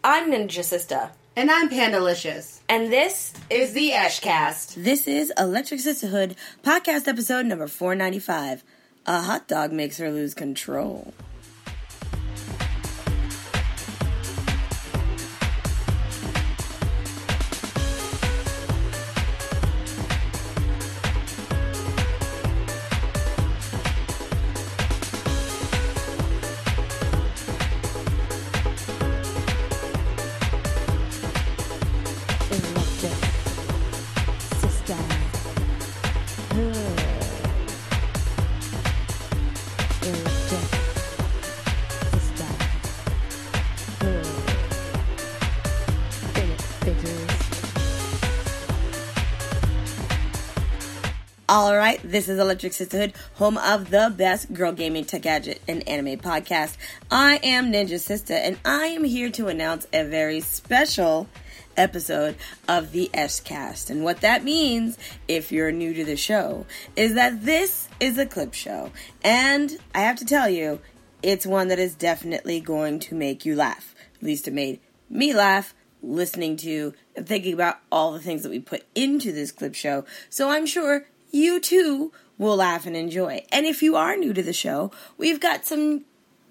I'm Ninja Sista. And I'm Pandalicious. And this is the Eshcast. This is Electric Sisterhood, podcast episode number 495. A hot dog makes her lose control. Alright, this is Electric Sisterhood, home of the best girl gaming, tech gadget, and anime podcast. I am Ninja Sista, and I am here to announce a very special episode of the Eshcast. And what that means, if you're new to the show, is that this is a clip show. And I have to tell you, it's one that is definitely going to make you laugh. At least it made me laugh listening to and thinking about all the things that we put into this clip show. So I'm sure you too will laugh and enjoy. And if you are new to the show, we've got some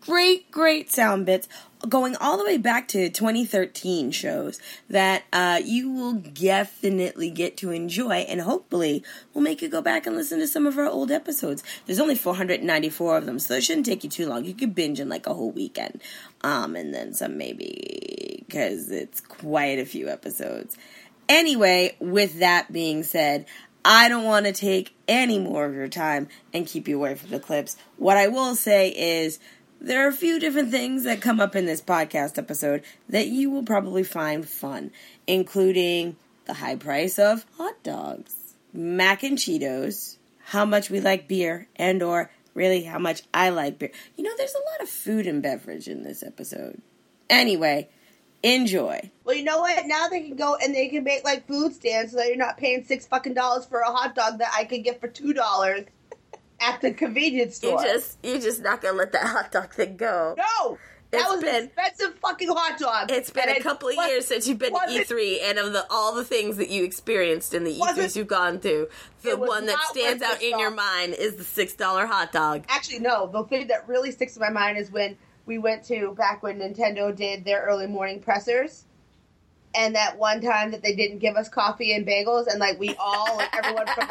great sound bits going all the way back to 2013 shows that you will definitely get to enjoy, and hopefully will make you go back and listen to some of our old episodes. There's only 494 of them, so it shouldn't take you too long. You could binge in like a whole weekend, and then some maybe, because it's quite a few episodes. Anyway, with that being said, I don't want to take any more of your time and keep you away from the clips. What I will say is there are a few different things that come up in this podcast episode that you will probably find fun, including the high price of hot dogs, mac and Cheetos, how much we like beer, and or really how much I like beer. You know, there's a lot of food and beverage in this episode. Anyway, enjoy. Well, you know what? Now they can go and they can make like food stands so that you're not paying $6 for a hot dog that I could get for $2 at the convenience store. You're just not gonna let that hot dog thing go. No! That was an expensive fucking hot dog. It's been a couple of years since you've been to E3, and of all the things that you experienced in the E3s you've gone to, the one that stands out in your mind is the $6 hot dog. Actually, no. The thing that really sticks in my mind is when we went to, back when Nintendo did their early morning pressers, and that one time that they didn't give us coffee and bagels, and like we all, like everyone from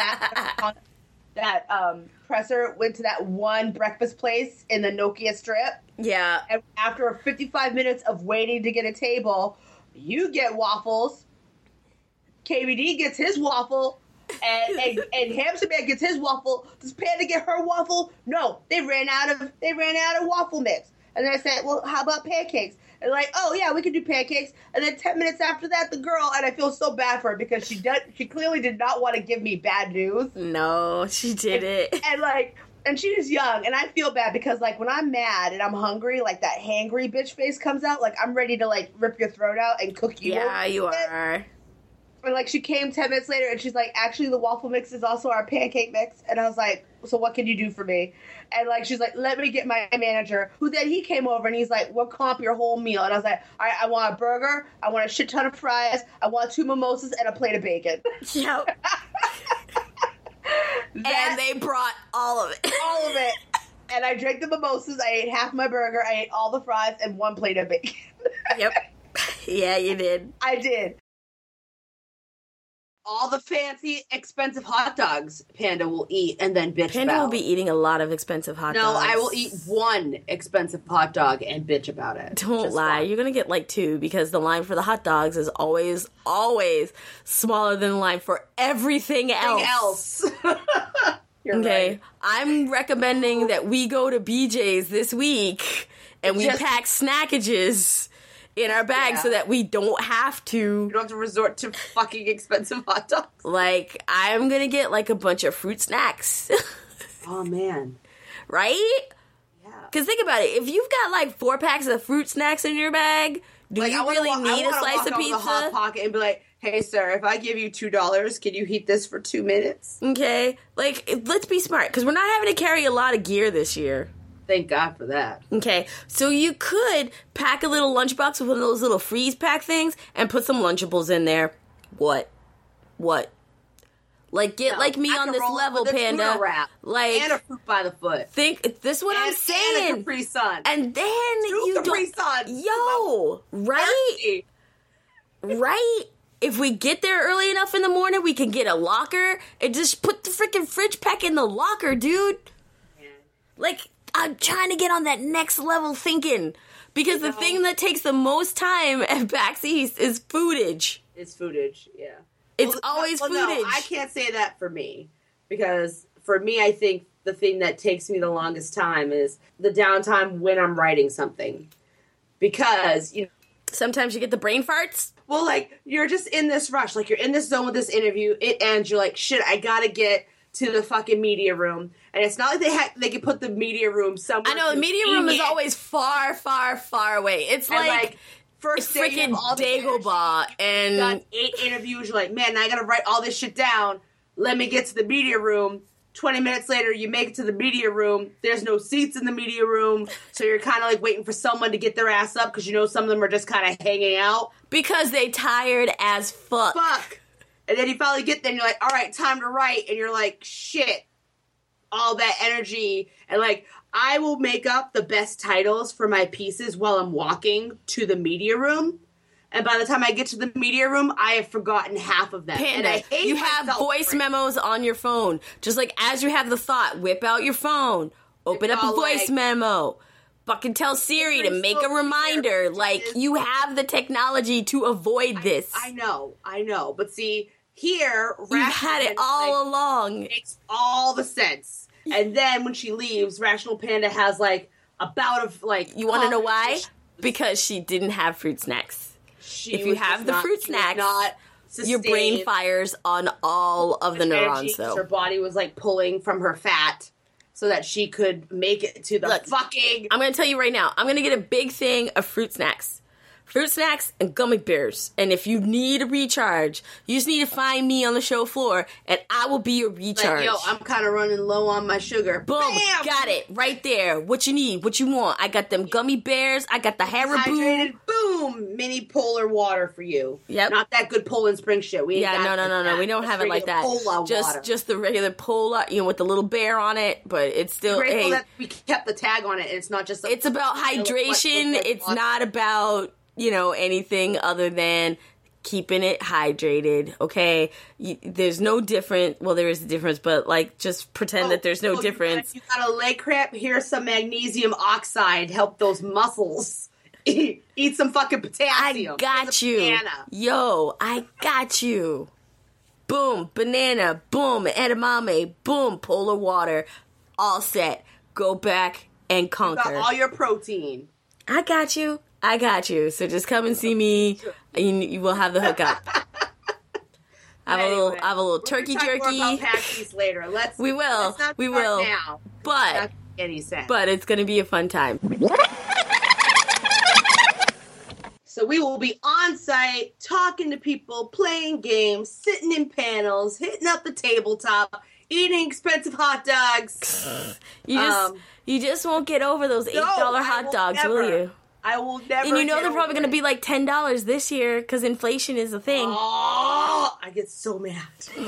that presser went to that one breakfast place in the Nokia Strip. Yeah. And after 55 minutes of waiting to get a table, you get waffles, KVD gets his waffle, and Hamster Man gets his waffle. Does Panda get her waffle? No, they ran out of waffle mix. And then I said, well, how about pancakes? And like, oh yeah, we can do pancakes. And then 10 minutes after that, the girl, and I feel so bad for her because she clearly did not want to give me bad news. No, she didn't. And she was young, and I feel bad because like when I'm mad and I'm hungry, like that hangry bitch face comes out, like I'm ready to like rip your throat out and cook you. Yeah, you are. And like she came 10 minutes later and she's like, actually the waffle mix is also our pancake mix. And I was like, so what can you do for me? And like she's like, let me get my manager, who then he came over and he's like, we'll comp your whole meal. And I was like, all right, I want a burger, I want a shit ton of fries, I want 2 mimosas and a plate of bacon. Yep. And they brought all of it. All of it. And I drank the mimosas, I ate half my burger, I ate all the fries and 1 plate of bacon. Yep. Yeah, you did. I did. All the fancy, expensive hot dogs Panda will eat and then bitch Panda about. will be eating a lot of expensive hot dogs. No, I will eat 1 expensive hot dog and bitch about it. Don't Just lie. 1. You're going to get like 2 because the line for the hot dogs is always smaller than the line for everything else. You're okay. right. I'm recommending that we go to BJ's this week and we pack snackages in our bag so that we don't have to. You don't have to resort to fucking expensive hot dogs. Like, I'm going to get like a bunch of fruit snacks. Oh, man. Right? Yeah. Because think about it. If you've got like 4 packs of fruit snacks in your bag, do you really need a slice of pizza? I want to walk out with a hot pocket and be like, hey, sir, if I give you $2, can you heat this for 2 minutes? Okay. Like, let's be smart, because we're not having to carry a lot of gear this year. Thank God for that. Okay, so you could pack a little lunchbox with one of those little freeze pack things and put some Lunchables in there. What? Like, get like me on this level, Panda. Wrap, like, and a fruit by the foot. Think this is what I'm saying. And a Capri Sun. And then you Capri Sun. Yo, right? Right? If we get there early enough in the morning, we can get a locker and just put the freaking fridge pack in the locker, dude. Yeah. Like, I'm trying to get on that next level thinking. Because the thing that takes the most time at PAX East is foodage. It's foodage, yeah. It's always foodage. No, I can't say that for me. Because for me, I think the thing that takes me the longest time is the downtime when I'm writing something. Because, you know, sometimes you get the brain farts. Well, like, you're just in this rush. Like, you're in this zone with this interview. It ends. You're like, shit, I gotta get to the fucking media room. And it's not like they can put the media room somewhere. I know, the media room is always far, far, far away. It's like first day freaking Dagobah. And done 8 interviews. You're like, man, I gotta write all this shit down. Let me get to the media room. 20 minutes later, you make it to the media room. There's no seats in the media room. So you're kind of like waiting for someone to get their ass up because you know some of them are just kind of hanging out. Because they tired as fuck. And then you finally get there and you're like, all right, time to write. And you're like, shit. All that energy. And like, I will make up the best titles for my pieces while I'm walking to the media room. And by the time I get to the media room, I have forgotten half of them. Panda, and I hate you have voice memos on your phone. Just like as you have the thought, whip out your phone, open up a voice memo, fucking tell Siri to make a reminder. Like, you have the technology to avoid this. I know. But see, here, you've had it all along. Makes all the sense. And then when she leaves, Rational Panda has like a bout of like. You want to know why? Because she didn't have fruit snacks. If you have the fruit snacks, your brain fires on all of the neurons, though. Her body was, like, pulling from her fat so that she could make it to the fucking... I'm going to tell you right now. I'm going to get a big thing of fruit snacks. Fruit snacks and gummy bears. And if you need a recharge, you just need to find me on the show floor, and I will be your recharge. Like, yo, I'm kind of running low on my sugar. Boom! Bam! Got it. Right there. What you need. What you want. I got them gummy bears. I got the Haribo. Hydrated, boom! Mini polar water for you. Yep. Not that good Poland Spring shit. We ain't no. We don't have it like that. Just the regular Polar, with the little bear on it, but it's still... I'm grateful that we kept the tag on it, and it's not just... It's about hydration. It's not about... anything other than keeping it hydrated, okay? There's no difference. Well, there is a difference, but, just pretend that there's no difference. You got a leg cramp? Here's some magnesium oxide. Help those muscles. Eat some fucking potassium. I got you. Banana. Yo, I got you. Boom, banana. Boom, edamame. Boom, polar water. All set. Go back and conquer. You got all your protein. I got you. So just come and see me. And you will have the hookup. I have a little turkey jerky. More about PAX later. We will. Now. But it's going to be a fun time. So we will be on site, talking to people, playing games, sitting in panels, hitting up the tabletop, eating expensive hot dogs. You just won't get over those $8 hot dogs, will you? I will never. And they're probably going to be like $10 this year because inflation is a thing. Oh, I get so mad.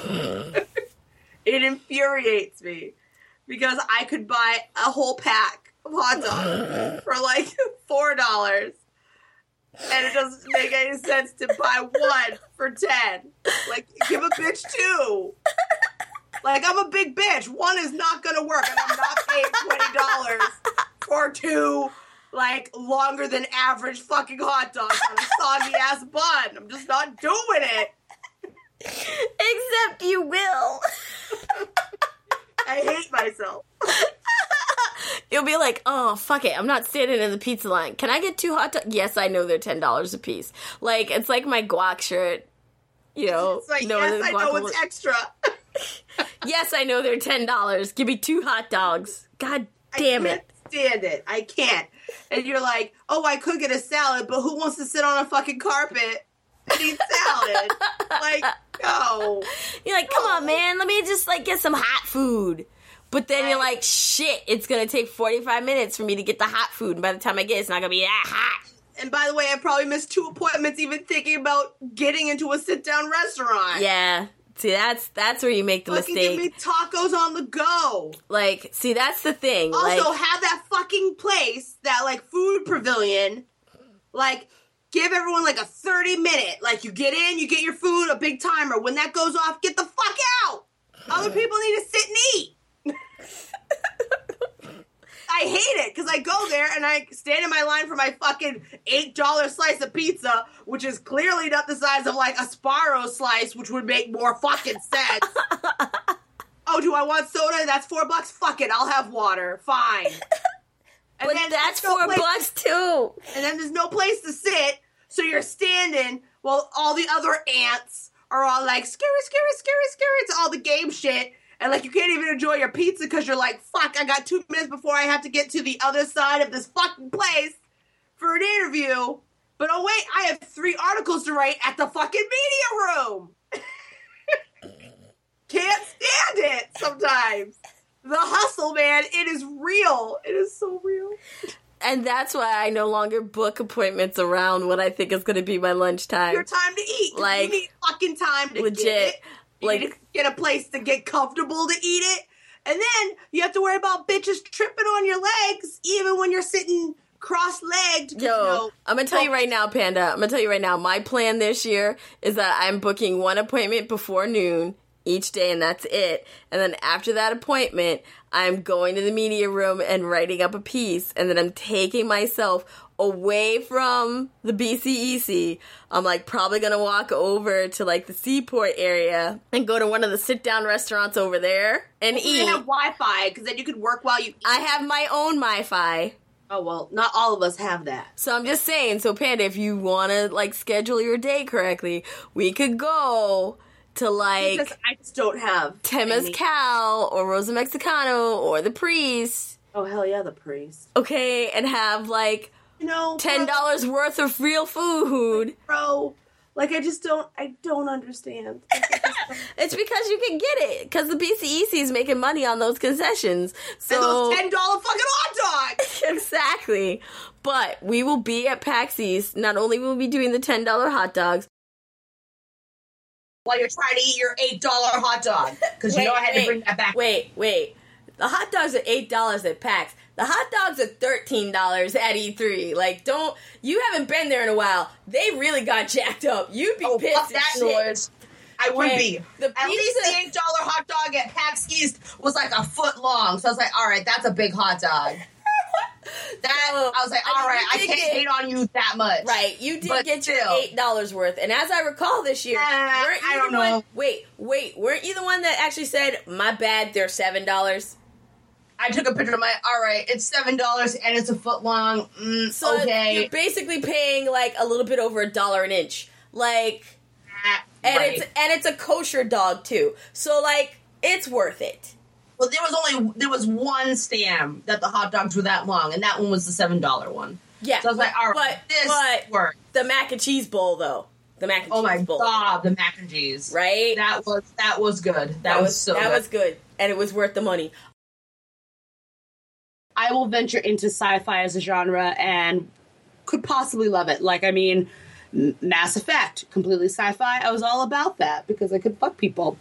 It infuriates me because I could buy a whole pack of hot dogs for like $4. And it doesn't make any sense to buy one for $10. Like, give a bitch 2. Like, I'm a big bitch. One is not gonna work, and I'm not paying $20 for 2, longer than average fucking hot dogs on a soggy ass bun. I'm just not doing it. Except you will. I hate myself. You'll be like, oh, fuck it. I'm not standing in the pizza line. Can I get 2 hot dogs? Yes, I know they're $10 a piece. It's like my guac shirt. It's like, yes, I know it's extra. Yes, I know they're $10. Give me 2 hot dogs. God damn it. I can't stand it. I can't. And you're like, oh, I could get a salad, but who wants to sit on a fucking carpet and eat salad? No. You're like, come on, man. Let me just, get some hot food. But then you're like, shit, it's going to take 45 minutes for me to get the hot food. And by the time I get it, it's not going to be that hot. And by the way, I probably missed 2 appointments even thinking about getting into a sit-down restaurant. Yeah. See, that's where you make the fucking mistake. Give me tacos on the go. Like, see, that's the thing. Also, like, have that fucking place, that, like, food pavilion, like, give everyone, like, a 30-minute. Like, you get in, you get your food, a big timer. When that goes off, get the fuck out. Other people need to sit and eat. I hate it, because I go there and I stand in my line for my fucking $8 slice of pizza, which is clearly not the size of, like, a Sparrow slice, which would make more fucking sense. Oh, do I want soda? That's $4? Fuck it, I'll have water. Fine. And but then that's no $4 too. And then there's no place to sit, so you're standing while all the other ants are all like, scary, scary, scary, scary. It's all the game shit. And, like, you can't even enjoy your pizza because you're like, fuck, I got 2 minutes before I have to get to the other side of this fucking place for an interview. But, oh, wait, I have 3 articles to write at the fucking media room. Can't stand it sometimes. The hustle, man, it is real. It is so real. And that's why I no longer book appointments around what I think is going to be my lunchtime. Your time to eat. Like, you need fucking time to legit, get it. You like, need to get a place to get comfortable to eat it. And then you have to worry about bitches tripping on your legs, even when you're sitting cross-legged. Yo, I'm going to tell you right now, Panda. I'm going to tell you right now, my plan this year is that I'm booking 1 appointment before noon each day, and that's it. And then after that appointment, I'm going to the media room and writing up a piece, and then I'm taking myself away from the BCEC. I'm, like, probably gonna walk over to, like, the Seaport area and go to one of the sit-down restaurants over there and eat. You have Wi-Fi, because then you could work while you eat. I have my own Wi-Fi. Oh, well, not all of us have that. So I'm just saying, so Panda, if you want to, like, schedule your day correctly, we could go to, like, I just don't have Temazcal or Rosa Mexicano or the Priest. Oh, hell yeah, the Priest. Okay, and have, like, you know, $10 worth of real food. Bro, like, I don't understand. It's because you can get it. Because the BCEC is making money on those concessions. So, and those $10 fucking hot dogs! Exactly. But we will be at PAX East. Not only will we be doing the $10 hot dogs, while you're trying to eat your $8 hot dog. Because you know I had to bring that back. Wait. The hot dogs are $8 at PAX. The hot dogs are $13 at E3. Like, you haven't been there in a while. They really got jacked up. You'd be pissed fuck that shit. noise. I would be. At least the $8 hot dog at PAX East was like a foot long. So I was like, all right, that's a big hot dog. I was like, all right, I can't hate on you that much. Right, you did get your $8 worth. And as I recall this year, I don't know. Wait, weren't you the one that actually said, my bad, they're $7? I took a picture of all right, it's $7 and it's a foot long. So okay. You're basically paying like a little bit over $1 an inch. Like, and right. it's a kosher dog too. So like, it's worth it. Well, there was one stand that the hot dogs were that long, and that one was the $7 one. Yeah. So I was like, all right, this works. The mac and cheese bowl, though. The mac and cheese bowl. Oh my god, the mac and cheese. Right? That was good. That was so good. That was good. And it was worth the money. I will venture into sci-fi as a genre and could possibly love it. Like, I mean, Mass Effect, completely sci-fi. I was all about that because I could fuck people.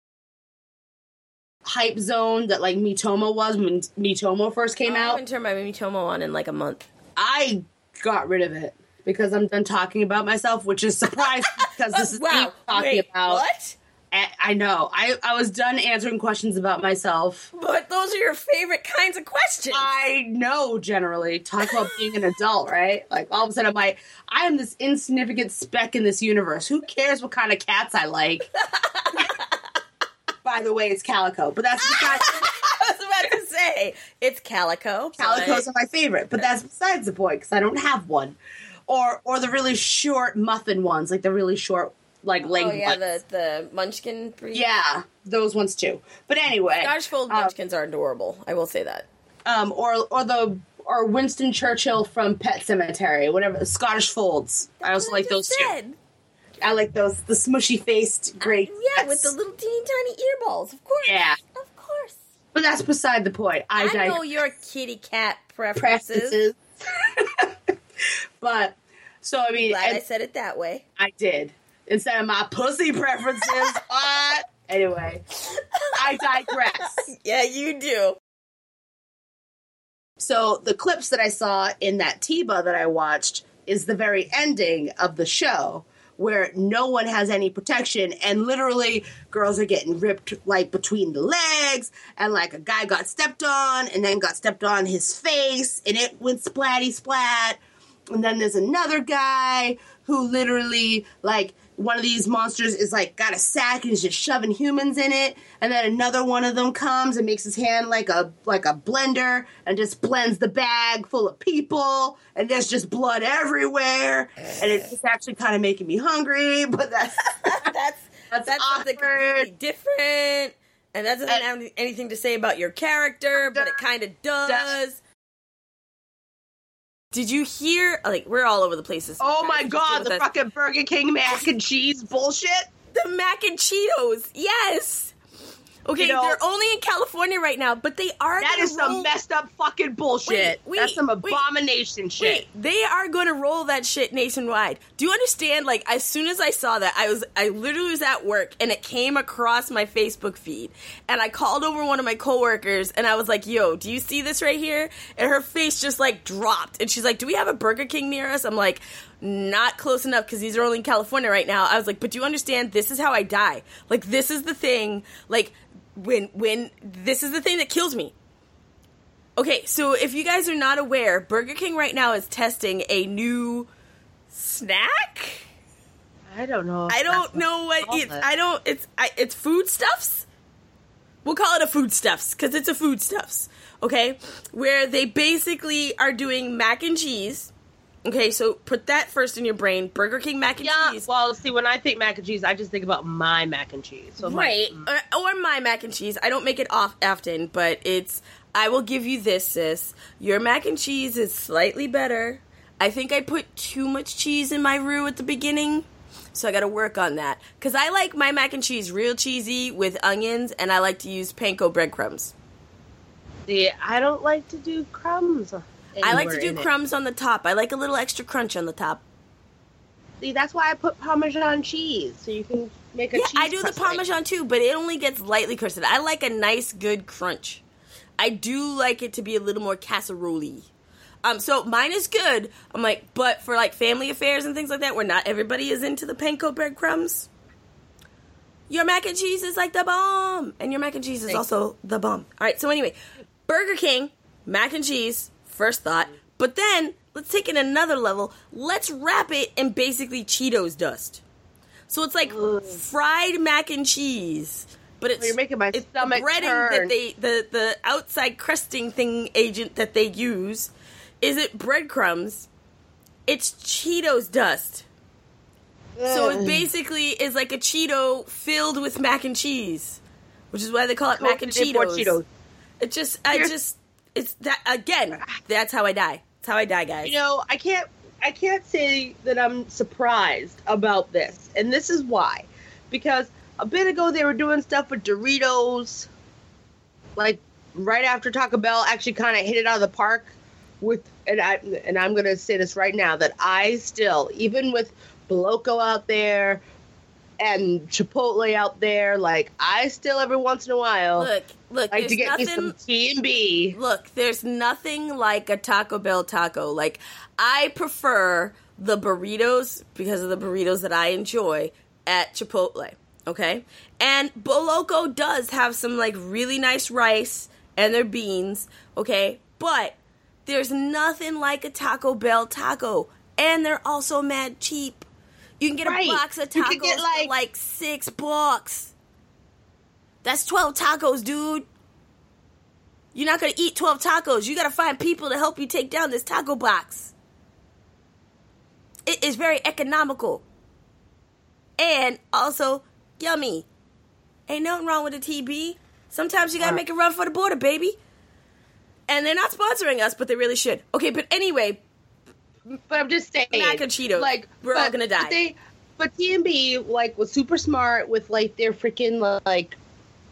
Hype zone that, like, Miitomo was when Miitomo first came out. I haven't turned my Miitomo on in, like, a month. I got rid of it because I'm done talking about myself, which is surprising because this is me talking about. What? I know. I was done answering questions about myself. But those are your favorite kinds of questions. I know, generally. Talk about being an adult, right? Like, all of a sudden I'm like, I am this insignificant speck in this universe. Who cares what kind of cats I like? By the way, it's Calico. But that's besides... I was about to say, it's Calico. Calicos are my favorite. But that's besides the point, because I don't have one. Or the really short muffin ones, like the really short... like legged ones. the Munchkin breed. Yeah, those ones too. But anyway, Scottish Fold Munchkins are adorable. I will say that. Or Winston Churchill from Pet Sematary, whatever. Scottish Folds. I also like those too. I like those, the smushy faced gray. Yeah, with the little teeny tiny earballs. Of course. Yeah. Of course. But that's beside the point. I know your kitty cat preferences. But, so, I mean... Glad I said it that way. I did. Instead of my pussy preferences. What? Anyway, I digress. Yeah, you do. So, the clips that I saw in that TIBA that I watched is the very ending of the show, where no one has any protection, and literally girls are getting ripped, like, between the legs, and, like, a guy got stepped on, and then got stepped on his face, and it went splatty splat. And then there's another guy who literally, like, one of these monsters is, like, got a sack and is just shoving humans in it. And then another one of them comes and makes his hand like a blender and just blends the bag full of people. And there's just blood everywhere. And it's actually kind of making me hungry, but that's something completely different. And that doesn't have anything to say about your character, but it kind of does. Did you hear, like, we're all over the places. Oh my god, the fucking Burger King mac and cheese bullshit? The mac and Cheetos, yes! Okay, they're only in California right now, but they are That is some messed up fucking bullshit. That's some abomination shit. They are going to roll that shit nationwide. Do you understand? Like, as soon as I saw that, I literally was at work, and it came across my Facebook feed, and I called over one of my coworkers, and I was like, yo, do you see this right here? And her face just, like, dropped, and she's like, do we have a Burger King near us? I'm like, not close enough, because these are only in California right now. I was like, but do you understand? This is how I die. Like, this is the thing, like, when this is the thing that kills me. Okay, so if you guys are not aware, Burger King right now is testing a new snack. I don't know. I don't know what it's foodstuffs. We'll call it a foodstuffs because it's a foodstuffs. Okay, where they basically are doing mac and cheese. Okay, so put that first in your brain. Burger King mac and cheese. Well, see, when I think mac and cheese, I just think about my mac and cheese. So right, or my mac and cheese. I don't make it often, but I will give you this, sis. Your mac and cheese is slightly better. I think I put too much cheese in my roux at the beginning, so I got to work on that. Because I like my mac and cheese real cheesy with onions, and I like to use panko breadcrumbs. See, I don't like to do crumbs. I like to do crumbs on the top. I like a little extra crunch on the top. See, that's why I put Parmesan cheese, so you can make a cheese. I do the Parmesan too, but it only gets lightly crusted. I like a nice, good crunch. I do like it to be a little more casserole-y. So mine is good. I'm like, but for like family affairs and things like that, where not everybody is into the panko breadcrumbs, your mac and cheese is like the bomb, and your mac and cheese is also the bomb. All right. So anyway, Burger King mac and cheese. First thought, but then let's take it another level. Let's wrap it in basically Cheetos dust. So it's like fried mac and cheese, but it's you're making my stomach the breading turn. That the outside crusting thing agent that they use isn't breadcrumbs. It's Cheetos dust. So it basically is like a Cheeto filled with mac and cheese, which is why they call it mac and Cheetos. It's that again. That's how I die. That's how I die, guys. You know, I can't say that I'm surprised about this, and this is why. Because a bit ago they were doing stuff with Doritos, like right after Taco Bell actually kind of hit it out of the park. And I'm gonna say this right now that I still, even with Boloco out there and Chipotle out there, like I still every once in a while look like to get me some T&B. Look, there's nothing like a Taco Bell taco. Like I prefer the burritos because of the burritos that I enjoy at Chipotle. Okay, and Boloco does have some like really nice rice and their beans. Okay, but there's nothing like a Taco Bell taco, and they're also mad cheap. You can get a box of tacos for like $6. That's 12 tacos, dude. You're not going to eat 12 tacos. You got to find people to help you take down this taco box. It is very economical. And also yummy. Ain't nothing wrong with a TB. Sometimes you got to make a run for the border, baby. And they're not sponsoring us, but they really should. Okay, but anyway. But I'm just saying, mac and Cheetos, like we're all gonna die. But T&B like was super smart with like their freaking like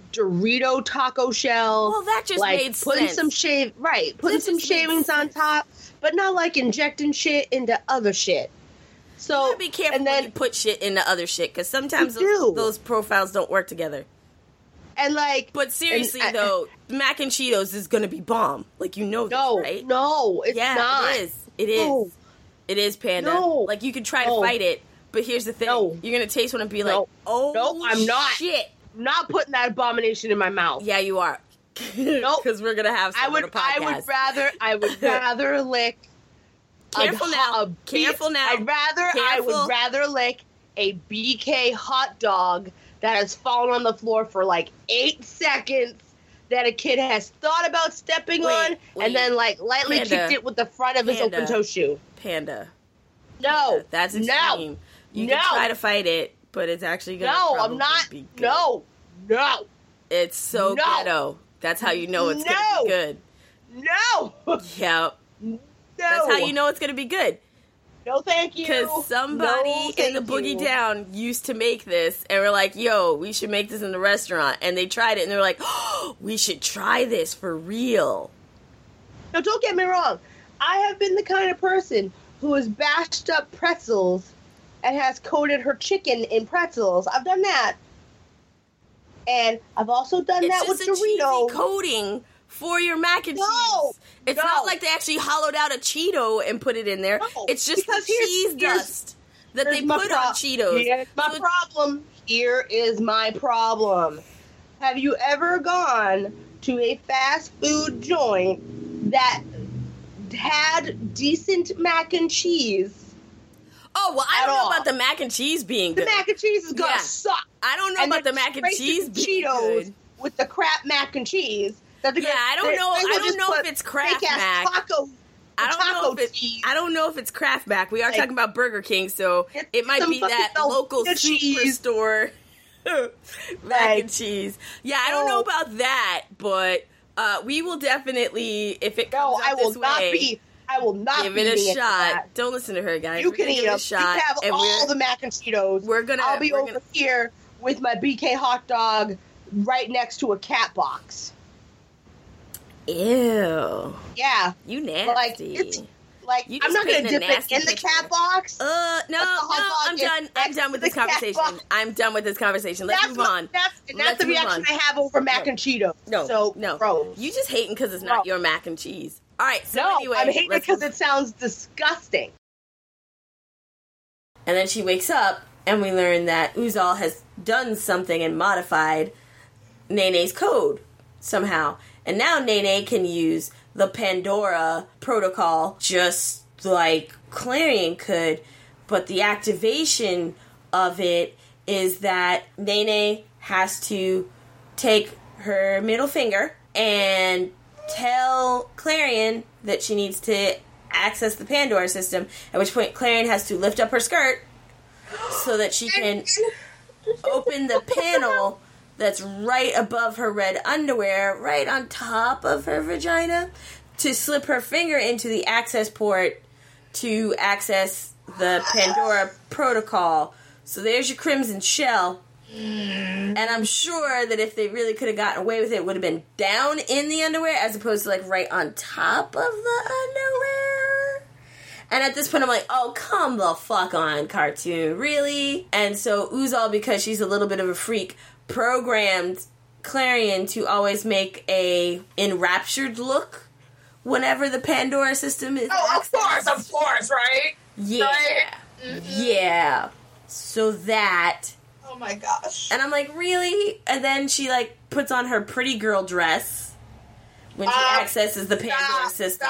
Dorito taco shell. Well, that just like, made putting sense. putting some shavings on top, but not like injecting shit into other shit. So You gotta be careful and then, when you put shit into other shit, because sometimes You do. those profiles don't work together. and like, But seriously, and- though, mac and Cheetos is gonna be bomb. Like, you know this, no, right? no, it's Yeah, not. it is. It is. No. It is, Panda. No. Like, you could try No. to fight it, but here's the thing. No. You're gonna taste one and be No. like, oh, No, I'm not. shit. I'm not putting that abomination in my mouth. Yeah, you are. Nope. Because we're gonna have some on the podcast. I would rather lick. Careful now. Careful now. I would rather lick a BK hot dog that has fallen on the floor for like 8 seconds that a kid has thought about stepping on wait. and then like lightly Panda. kicked it with the front of his Panda. open toe shoe. Panda. No, That's no, extreme. You no. can try to fight it, but it's actually gonna no, probably I'm not. be good. No, no, It's so No. ghetto. That's how you know it's No. gonna be good. no, Yep. no. That's how you know it's gonna be good. No, thank you. Because somebody No, in the thank Boogie you. Down used to make this, and we're like, yo, we should make this in the restaurant. And they tried it, and they were like, oh, we should try this for real. Now, don't get me wrong. I have been the kind of person who has bashed up pretzels and has coated her chicken in pretzels. I've done that. And I've also done It's that with just a cheesy Doritos. coating for your mac and No. cheese. It's No. not like they actually hollowed out a Cheeto and put it in there. No, It's just the because cheese here's- dust that they Here's my put on Cheetos. Here's my So it- problem. Here is my problem. Have you ever gone to a fast food joint that had decent mac and cheese? Oh, well, I At don't know all. about the mac and cheese being The good. mac and cheese is gonna Yeah. suck. I don't know And about then the mac and scrape cheese the being Cheetos good. with the crap mac and cheese. That they're Yeah, I don't know. they will I don't just know put if it's Kraft fake-ass Mac. Taco, I don't know taco if cheese. I don't know if it's Kraft Mac. We are Like, talking about Burger King, so get it might some be that fucking local Velveeta cheese. superstore mac Like, and cheese. Yeah, I don't know no. about that, but we will definitely, if it No, comes I out will this not way, be. I will not give be it a eating shot. that. Don't listen to her, guys. You We're can gonna eat give it them. a shot, You can have and all the mac and Cheetos. we're gonna- I'll be we're over gonna- here with my BK hot dog right next to a cat box. Ew, Yeah, you like nasty. it's like You I'm just not gonna painted a dip it nasty in the picture. cat box. No, But the hot I'm dog is done. I'm next done with to this the cat conversation. box. I'm done with this conversation. Let's move on. That's Let's the move reaction on. I have over mac and Cheetos. No, so no. gross. You just hating because it's not No. your mac and cheese. All right, so No, anyway. I'm hating it let's because move- it sounds disgusting. And then she wakes up, and we learn that Uzal has done something and modified Nene's code somehow. And now Nene can use the Pandora protocol just like Clarion could, but the activation of it is that Nene has to take her middle finger and tell Clarion that she needs to access the Pandora system, at which point Clarion has to lift up her skirt so that she can open the panel that's right above her red underwear, right on top of her vagina, to slip her finger into the access port to access the Pandora protocol. So there's your Crimson Shell. And I'm sure that if they really could have gotten away with it, it would have been down in the underwear as opposed to like right on top of the underwear. And at this point, I'm like, oh, come the fuck on, cartoon. Really? And so Uzal, because she's a little bit of a freak, programmed Clarion to always make a enraptured look whenever the Pandora system is accessed. Of course, right? Yeah. Right? Yeah. So that... Oh my gosh. And I'm like, really? And then she, like, puts on her pretty girl dress when she accesses the Pandora system.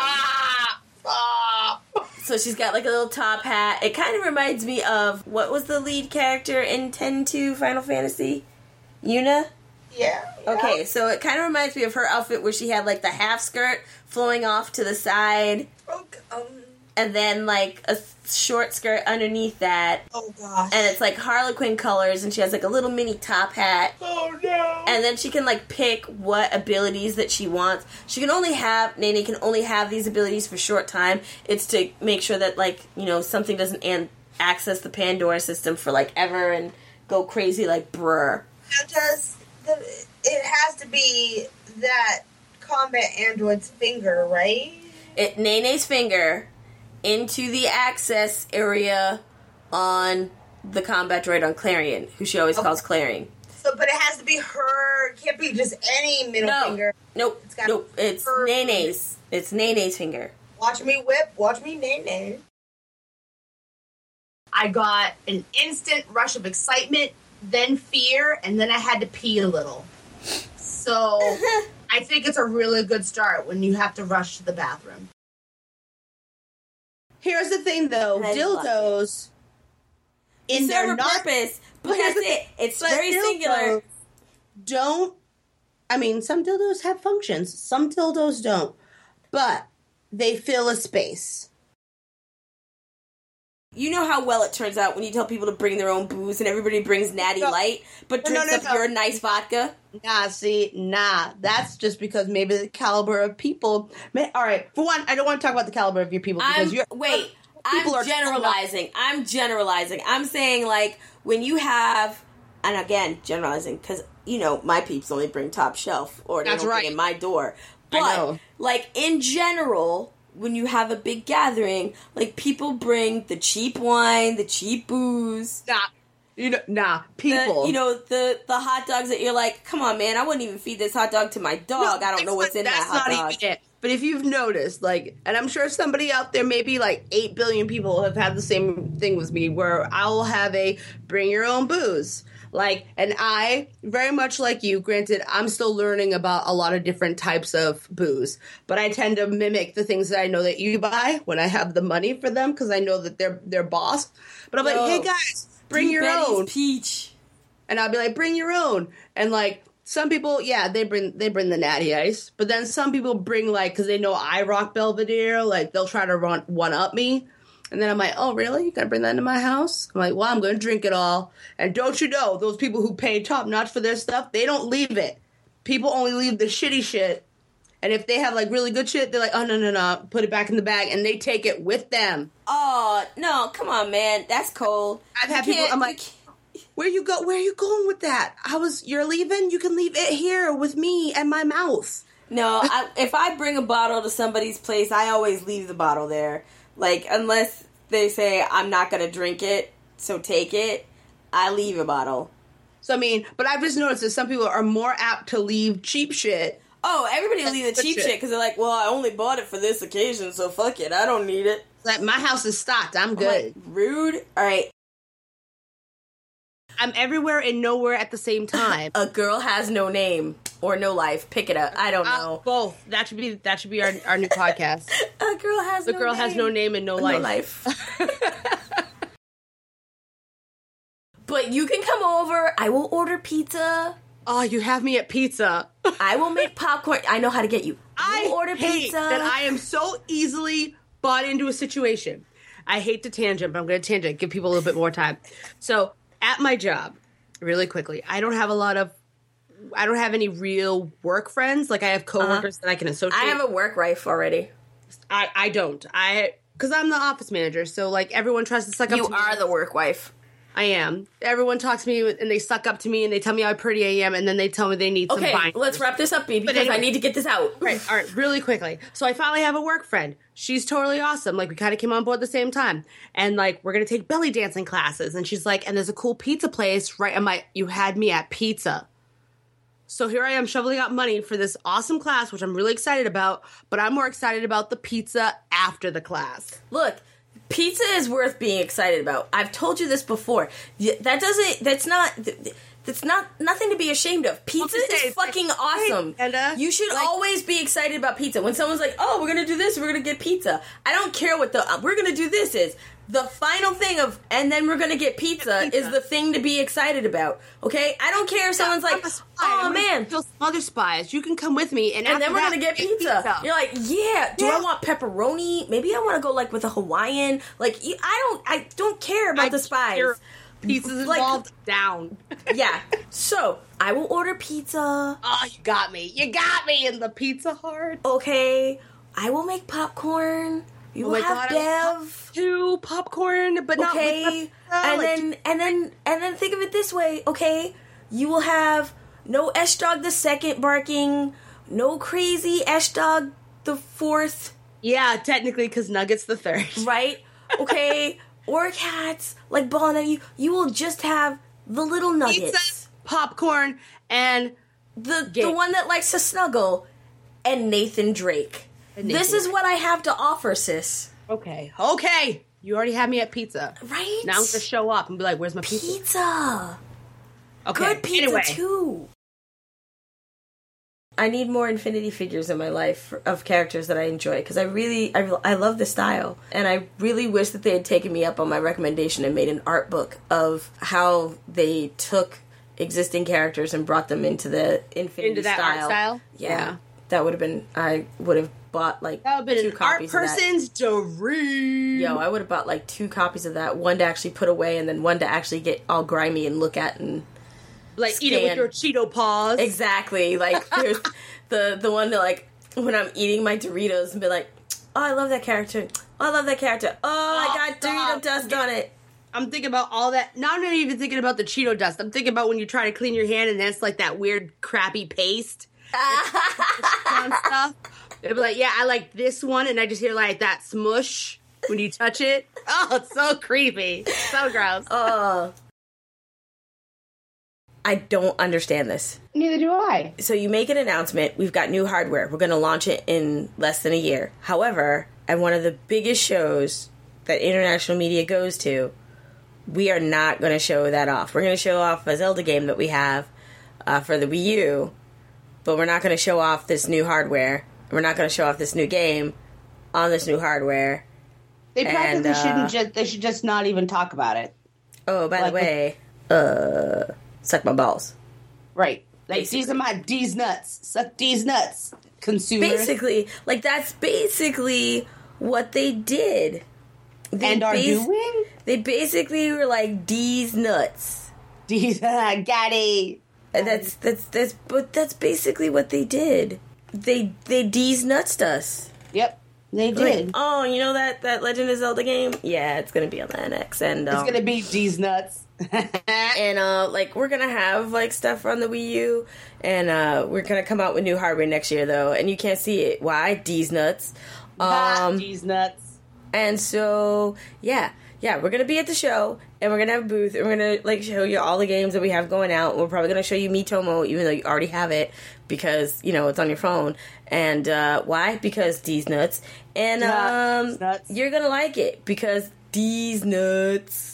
Stop. So she's got, like, a little top hat. It kind of reminds me of, what was the lead character in 10-2 Final Fantasy? Yuna? Yeah. Okay, so it kind of reminds me of her outfit where she had, like, the half skirt flowing off to the side. And then, like, a short skirt underneath that. Oh gosh. And it's, like, Harlequin colors, and she has, like, a little mini top hat. Oh no. And then she can, like, pick what abilities that she wants. Nene can only have these abilities for short time. It's to make sure that, like, you know, something doesn't access the Pandora system for, like, ever and go crazy like brr. Now, it has to be that combat android's finger, right? Nene's finger into the access area on the combat droid on Clarion, who she always calls Clarion. So, but it has to be her. It can't be just any middle finger. Nope. It's Nene's. It's Nene's finger. Watch me whip. Watch me Nene. I got an instant rush of excitement, then fear, and then I had to pee a little. So, I think it's a really good start when you have to rush to the bathroom. Here's the thing, though. Dildos, in their purpose, but that's it. It's very singular. Some dildos have functions. Some dildos don't. But they fill a space. You know how well it turns out when you tell people to bring their own booze and everybody brings Natty Light, but drinks up your nice vodka? Nah. That's just because maybe the caliber of people... All right, for one, I don't want to talk about the caliber of your people because I'm generalizing. I'm saying, like, when you have... And again, generalizing, because, my peeps only bring top shelf, or they don't bring in my door. But, like, in general... When you have a big gathering, like, people bring the cheap wine, the cheap booze. People. The hot dogs that you're like, come on, man, I wouldn't even feed this hot dog to my dog. I don't know what's in that hot dog. Even it. But if you've noticed, like, and I'm sure somebody out there, maybe like 8 billion people have had the same thing with me, where I will have a bring your own booze. Like, and I, very much like you, granted, I'm still learning about a lot of different types of booze, but I tend to mimic the things that I know that you buy when I have the money for them, because I know that they're boss. But I'm like, hey guys, bring your own. Peach. And I'll be like, bring your own. And like, some people, they bring the Natty Ice, but then some people bring, like, because they know I rock Belvedere, like, they'll try to one up me. And then I'm like, oh, really? You gotta bring that into my house? I'm like, well, I'm gonna drink it all. And don't you know, those people who pay top notch for their stuff, they don't leave it. People only leave the shitty shit. And if they have, like, really good shit, they're like, oh, no, put it back in the bag. And they take it with them. Oh, no, come on, man. That's cold. I've had people, I'm like, where are you going with that? You're leaving? You can leave it here with me and my mouth. No, if I bring a bottle to somebody's place, I always leave the bottle there. Like, unless they say, I'm not going to drink it, so take it, I leave a bottle. So, but I've just noticed that some people are more apt to leave cheap shit. Oh, everybody will leave the cheap shit because they're like, well, I only bought it for this occasion, so fuck it, I don't need it. Like, my house is stocked, I'm good. Like, rude. All right. I'm everywhere and nowhere at the same time. A girl has no name or no life. Pick it up. I don't know. Both. That should be our new podcast. A girl has no name. The girl has no name and no life. But you can come over. I will order pizza. Oh, you have me at pizza. I will make popcorn. I know how to get you. I will order pizza. That I am so easily bought into a situation. I hate to tangent, but I'm going to tangent. Give people a little bit more time. So, at my job, really quickly, I don't have any real work friends. Like, I have coworkers that I can associate. I have a work wife already. I don't. Because I'm the office manager, so, like, everyone tries to suck up to me. You are the work wife. I am. Everyone talks to me, and they suck up to me, and they tell me how pretty I am, and then they tell me they need some binders. Okay, let's wrap this up, B, because anyway, I need to get this out. All right, really quickly. So I finally have a work friend. She's totally awesome. Like, we kind of came on board at the same time. And, like, we're going to take belly dancing classes. And she's like, and there's a cool pizza place, right? I'm like, you had me at pizza. So here I am shoveling out money for this awesome class, which I'm really excited about, but I'm more excited about the pizza after the class. Look, pizza is worth being excited about. I've told you this before. That's not nothing to be ashamed of. Pizza is fucking awesome. You should always be excited about pizza. When someone's like, oh, we're going to do this, we're going to get pizza. I don't care what we're going to do this is. The final thing of, and then we're going to get pizza is the thing to be excited about. Okay? I don't care if someone's like, oh, man. Some other spies. You can come with me. And then we're going to get pizza. You're like, yeah. Do I want pepperoni? Maybe I want to go, like, with a Hawaiian. Like, I don't care about the spies. Pizza's involved, down. Yeah. So, I will order pizza. Oh, you got me. You got me in the Pizza Heart. Okay. I will make popcorn. You will have Bev. Popcorn, but not with and then think of it this way, okay? You will have No Eshdog the second barking. No crazy Eshdog the fourth. Yeah, technically, because Nugget's the third. Right? Okay. Or cats like Bonna. You will just have the little Nuggets. Pizza, popcorn, and the one that likes to snuggle, and Nathan Drake. This is what I have to offer, sis. Okay. You already had me at pizza. Right? Now I'm going to show up and be like, where's my pizza? Pizza. Okay. Good pizza, too. I need more Infinity figures in my life of characters that I enjoy, because I love the style. And I really wish that they had taken me up on my recommendation and made an art book of how they took existing characters and brought them into the Infinity that style. art style? Yeah. That would have been, I would have bought like that would have been 2 an art copies of that. person's dream. Yo, I would have bought like 2 copies of that. One to actually put away, and then one to actually get all grimy and look at and like scan. eat it with your Cheeto paws. Exactly. Like there's the one that like when I'm eating my Doritos and be like, oh, I love that character. Oh, I love that character. Oh, I got Dorito dust on it. I'm thinking about all that. Now I'm not even thinking about the Cheeto dust. I'm thinking about when you try to clean your hand and that's like that weird crappy paste. Stuff. It'll be like, yeah, I like this one, and I just hear like that smush when you touch it. Oh, it's so creepy, so gross. I don't understand this. Neither do I. So you make an announcement. We've got new hardware. We're going to launch it in less than a year. However, at one of the biggest shows that international media goes to, we are not going to show that off. We're going to show off a Zelda game that we have for the Wii U. But we're not going to show off this new hardware. We're not going to show off this new game on this new hardware. They practically they should just not even talk about it. Oh, by the way, suck my balls. Right. Like, these are my D's nuts. Suck D's nuts, consumers. Basically, like, that's basically what they did. Doing? They basically were like, D's nuts. D's, got it. And that's basically what they did. They D's nutsed us. Yep, they did. Like, oh, you know that Legend of Zelda game? Yeah, it's gonna be on the NX, and it's gonna be D's nuts. And like we're gonna have like stuff on the Wii U, and we're gonna come out with new hardware next year though, and you can't see it. Why? D's nuts. D's nuts. And so yeah, we're gonna be at the show, and we're gonna have a booth, and we're gonna like show you all the games that we have going out. We're probably gonna show you Miitomo, even though you already have it, because you know it's on your phone. And why? Because D's nuts. And nuts. You're gonna like it because D's nuts.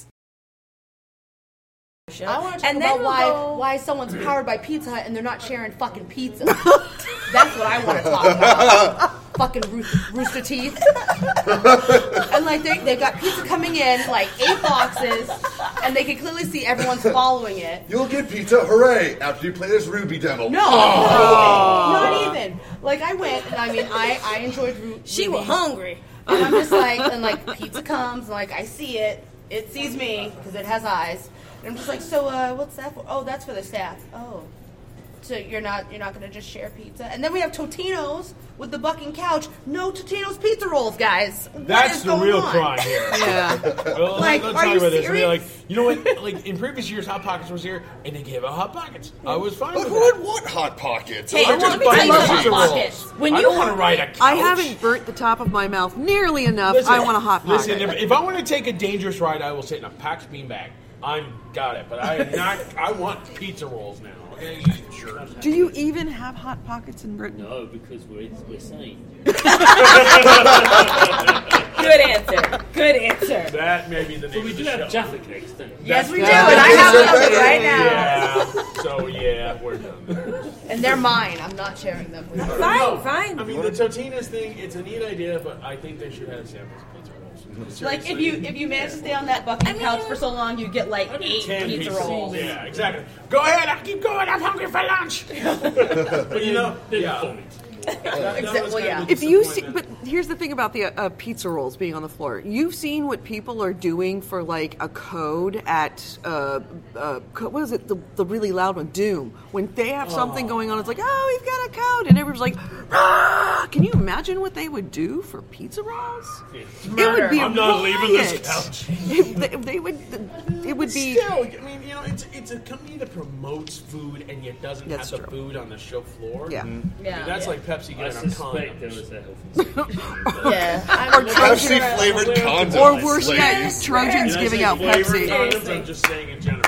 I want to talk about why someone's powered by Pizza Hut and they're not sharing fucking pizza. That's what I want to talk about. Fucking Rooster Teeth. And like they got pizza coming in, like 8 boxes, and they can clearly see everyone's following it. You'll get pizza, hooray, after you play this Ruby demo. No, not even. Like I went, and I mean, I enjoyed Ruby. She was hungry. And I'm just like, and like pizza comes, and like I see it. It sees me, because it has eyes. And I'm just like, so what's that for? Oh, that's for the staff. Oh. So you're not gonna just share pizza? And then we have Totino's with the bucking couch. No Totino's pizza rolls, guys. That's the real crime here. Yeah. Well, Like, let's are talk you about this. serious? Like, you know what? Like in previous years, Hot Pockets was here, and they gave out Hot Pockets. I was fine But with who that. would want Hot Pockets? Hey, They're let just me tell you buying about pizza Hot rolls. Pockets. When I you don't want to ride a couch. I haven't burnt the top of my mouth nearly enough. Listen, I want a Hot Pocket. Listen, if I want to take a dangerous ride, I will sit in a Pax beanbag. I'm got it, but I am not. I want pizza rolls now. Okay, you jerk. Do you even have Hot Pockets in Britain? No, because we're sane. Good answer. Good answer. That may be the name But we of do the have show. Jaffa cakes, don't we? Yes, we do. Yeah. And I have them right now. Yeah. So yeah, we're done. And they're mine. I'm not sharing them. Fine. I mean, the Totino's thing, it's a neat idea, but I think they should have samples of pizza rolls. Like if Seriously. you manage to stay on that bucking couch for so long, you get like 8 10 pizza rolls. Yeah, exactly. Go ahead, I'll keep going. I'm hungry for lunch. But you know, They're yeah. for me. That was Well, kind yeah. of a If you see, disappointment. but here's the thing about the pizza rolls being on the floor. You've seen what people are doing for like a code at what is it? The really loud one, Doom. When they have something going on, it's like, oh, we've got a code, and everyone's like, ah! Can you imagine what they would do for pizza rolls? It would be I'm not leaving this couch. They would. It would be. Still, I mean, you know, it's a company that promotes food and yet doesn't That's have the true. food on the show floor. Yeah. I mean, that's like Pepsi I getting on suspect there condoms. was a health institution. Yeah. Pepsi flavored condoms. Or worse yet, ladies. Trojans Did I giving say out flavored Pepsi. condoms? I'm just saying in general.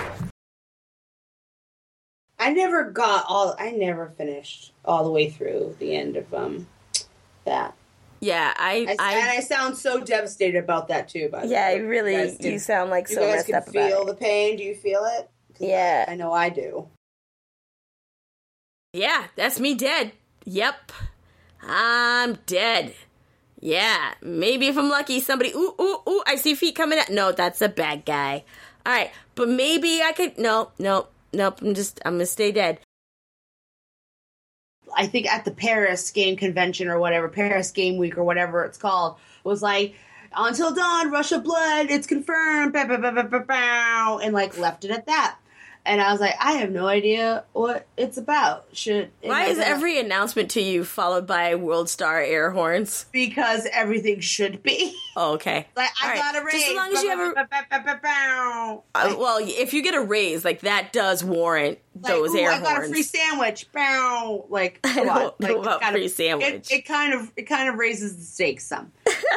I never finished all the way through the end of that. Yeah, And I sound so devastated about that too. By the way. really, you sound like You so guys messed can up feel about the pain. Do you feel it? 'Cause Yeah. I know I do. Yeah, that's me dead. Yep. I'm dead. Yeah, maybe if I'm lucky, somebody, ooh, I see feet coming out. No, that's a bad guy. All right, but maybe I could, nope, I'm gonna stay dead. I think at the Paris Game Convention or whatever, Paris Game Week or whatever it's called, was like, until dawn, rush of blood, it's confirmed, bah, bah, bah, bah, bah, bah, and like left it at that. And I was like, I have no idea what it's about. Why is every announcement to you followed by World Star air horns? Because everything should be. Oh, okay. Like, I All right. got a raise. Just as long as you have a... well, if you get a raise, like, that does warrant those air I horns. got a free sandwich. Bow. Like, I come on. don't know about free sandwich. It kind of raises the stakes some.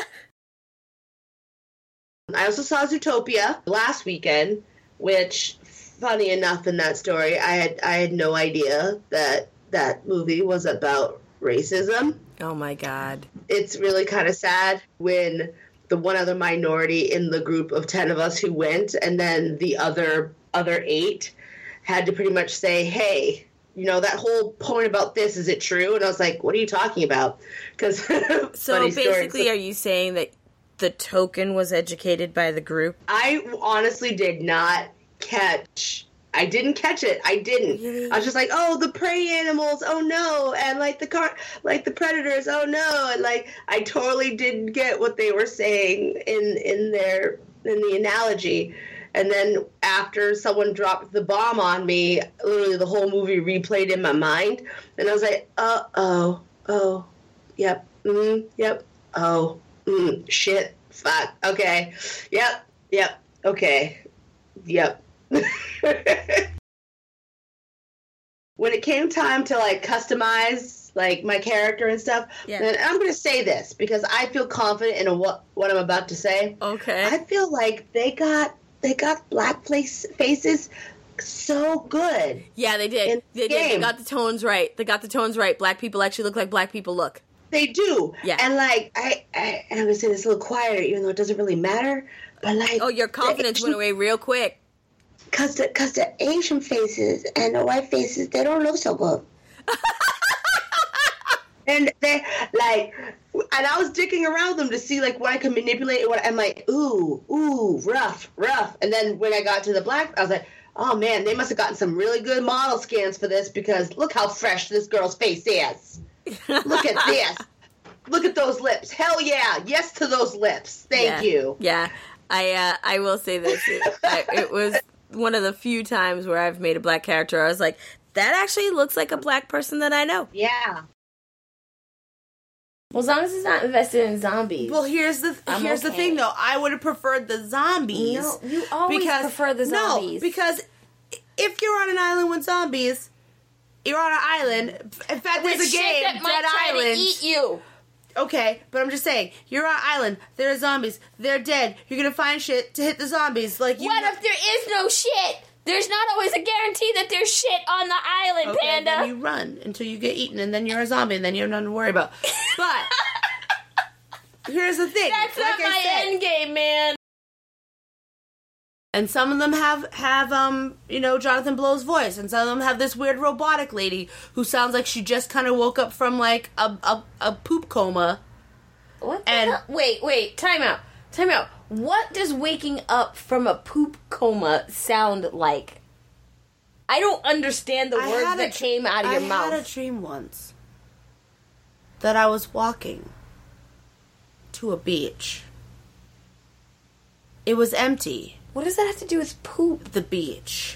I also saw Zootopia last weekend, which, funny enough, in that story, I had no idea that movie was about racism. Oh my God. It's really kind of sad when the one other minority in the group of 10 of us who went, and then the other 8 had to pretty much say, hey, you know, that whole point about this, is it true? And I was like, what are you talking about? Because So basically, are you saying that the token was educated by the group? I honestly did not catch. I didn't catch it. I didn't. Really? I was just like, oh, the prey animals, oh no, and like the predators, oh no, and like I totally didn't get what they were saying in the analogy. And then after someone dropped the bomb on me, literally the whole movie replayed in my mind, and I was like, yep, yep, shit, fuck, okay, yep, okay, yep. When it came time to like customize like my character and stuff, then I'm going to say this because I feel confident in what I'm about to say. Okay. I feel like they got black faces so good. Yeah, they did. They did. They got the tones right. Black people actually look like black people look. They do. Yeah. And like and I'm going to say this a little quieter, even though it doesn't really matter. But like, oh, your confidence went away real quick. Cause the Asian faces and the white faces, they don't look so good. And they're like, and I was dicking around them to see like what I could manipulate. What I'm like, ooh, rough. And then when I got to the black, I was like, oh man, they must have gotten some really good model scans for this because look how fresh this girl's face is. Look at this. Look at those lips. Hell yeah, yes to those lips. Thank you. Yeah, I will say this. It was one of the few times where I've made a black character. I was like, that actually looks like a black person that I know. Yeah. Well, as long as it's not invested in zombies. Well, here's the thing, though. I would have preferred the zombies. No, you always prefer the zombies. No, because if you're on an island with zombies, you're on an island. In fact, there's a game, that Dead might try Island. to eat you. Okay, but I'm just saying, you're on an island. There are zombies. They're dead. You're gonna find shit to hit the zombies. Like, What if there is no shit? There's not always a guarantee that there's shit on the island, okay, Panda. then you run until you get eaten, and then you're a zombie, and then you have nothing to worry about. But here's the thing. That's like not my end game, man. And some of them have Jonathan Blow's voice, and some of them have this weird robotic lady who sounds like she just kind of woke up from like a poop coma. What the hell? Wait, time out. What does waking up from a poop coma sound like? I don't understand the words that came out of your mouth. I had a dream once that I was walking to a beach. It was empty. What does that have to do with poop? The beach.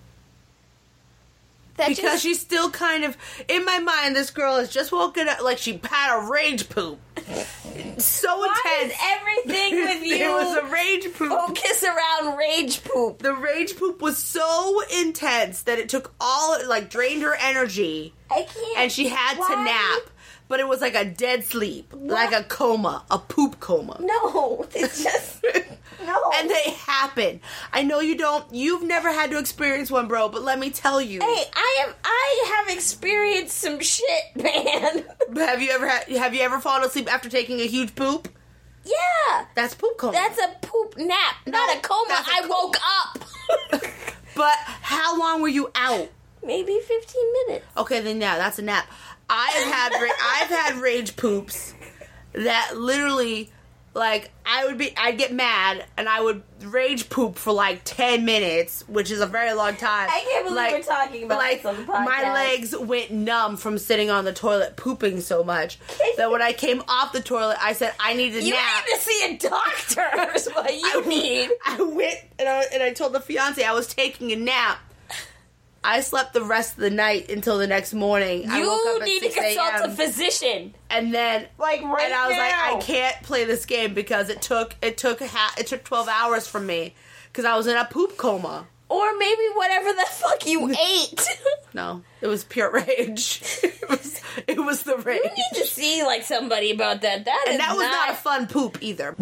Because she's still kind of, in my mind, this girl has just woken up like she had a rage poop. So intense. Why is everything with you? It was a rage poop. Focus around rage poop. The rage poop was so intense that it took drained her energy. I can't. And she had to nap. But it was like a dead sleep. Like a coma. A poop coma. No. It's just... No. And they happen. I know you've never had to experience one, bro, but let me tell you. Hey, I have experienced some shit, man. Have you ever fallen asleep after taking a huge poop? Yeah. That's poop coma. That's a poop nap, not a coma. I woke up. But how long were you out? Maybe 15 minutes. Okay, then yeah, that's a nap. I've had rage poops that literally, like, I'd get mad and I would rage poop for like 10 minutes, which is a very long time. I can't believe we're talking about this on the podcast. My legs went numb from sitting on the toilet pooping so much that when I came off the toilet, I said, I need a nap. You need to see a doctor is what you need. I went and I told the fiance I was taking a nap. I slept the rest of the night until the next morning. I woke up at need to 6 consult a.m. a physician. And then, like right and I was now. like, I can't play this game because it took 12 hours from me because I was in a poop coma. Or maybe whatever the fuck you ate. No, it was pure rage. It was the rage. You need to see like somebody about that. And that was not a fun poop either.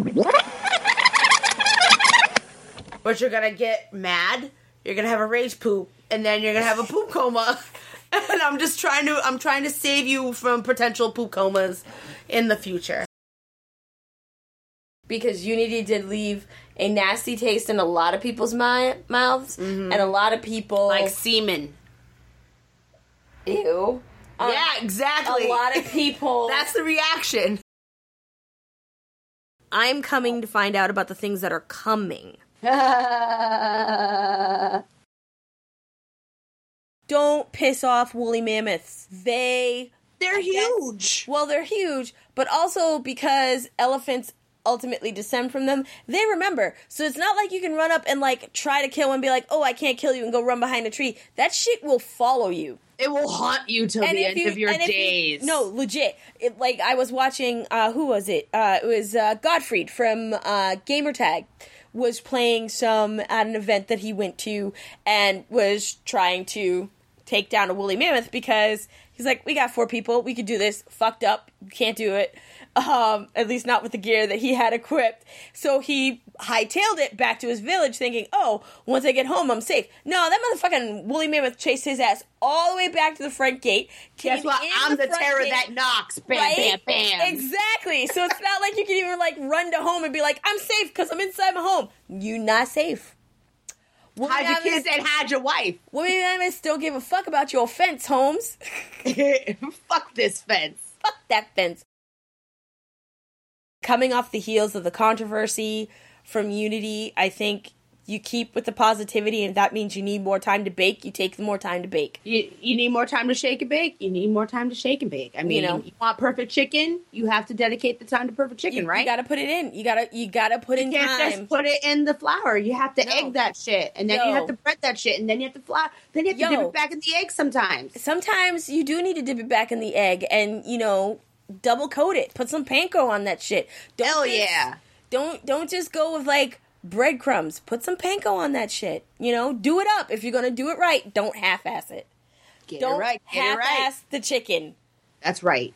But you're gonna get mad. You're gonna have a rage poop. And then you're gonna have a poop coma, and I'm trying to save you from potential poop comas in the future. Because Unity did leave a nasty taste in a lot of people's mouths, and a lot of people like semen. Ew. Yeah, exactly. A lot of people. That's the reaction. I'm coming to find out about the things that are coming. Don't piss off woolly mammoths. They're huge. Well, they're huge, but also because elephants ultimately descend from them, they remember. So it's not like you can run up and like try to kill one and be like, oh, I can't kill you, and go run behind a tree. That shit will follow you. It will haunt you till the end of your days. No, legit. Like, I was watching, who was it? It was Gottfried from Gamertag was playing at an event that he went to and was trying to take down a woolly mammoth because he's like, we got 4 people, we could do this, fucked up, can't do it, at least not with the gear that he had equipped. So he hightailed it back to his village thinking, oh, once I get home, I'm safe. No, that motherfucking woolly mammoth chased his ass all the way back to the front gate. Guess what? I'm the terror that knocks. Bam, right? bam, bam. Exactly. So it's not like you can even like run to home and be like, I'm safe because I'm inside my home. You're not safe. Hide your kids and hide your wife. Women mammoths don't give a fuck about your fence, Holmes. Fuck this fence. Fuck that fence. Coming off the heels of the controversy from Unity, I think you keep with the positivity, and that means you need more time to bake. You take more time to bake. You need more time to shake and bake. You need more time to shake and bake. I mean, you want perfect chicken, you have to dedicate the time to perfect chicken, right? You gotta put it in. You gotta put in time. You can't just put it in the flour. You have to egg that shit, and then you have to bread that shit, and then you have to flour. Then you have to dip it back in the egg sometimes. Sometimes you do need to dip it back in the egg, and double coat it. Put some panko on that shit. Don't just go with like breadcrumbs. Put some panko on that shit. Do it up. If you're gonna do it right, don't half-ass it. Don't half-ass the chicken. That's right.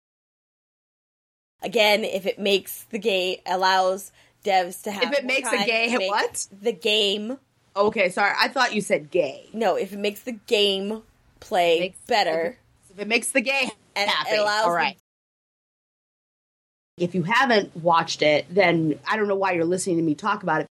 Again, if it makes allows devs to have. If it makes a gay what? The game. Okay, sorry. I thought you said gay. No, if it makes the game play better. If it makes the gay and happy. It allows all right. If you haven't watched it, then I don't know why you're listening to me talk about it.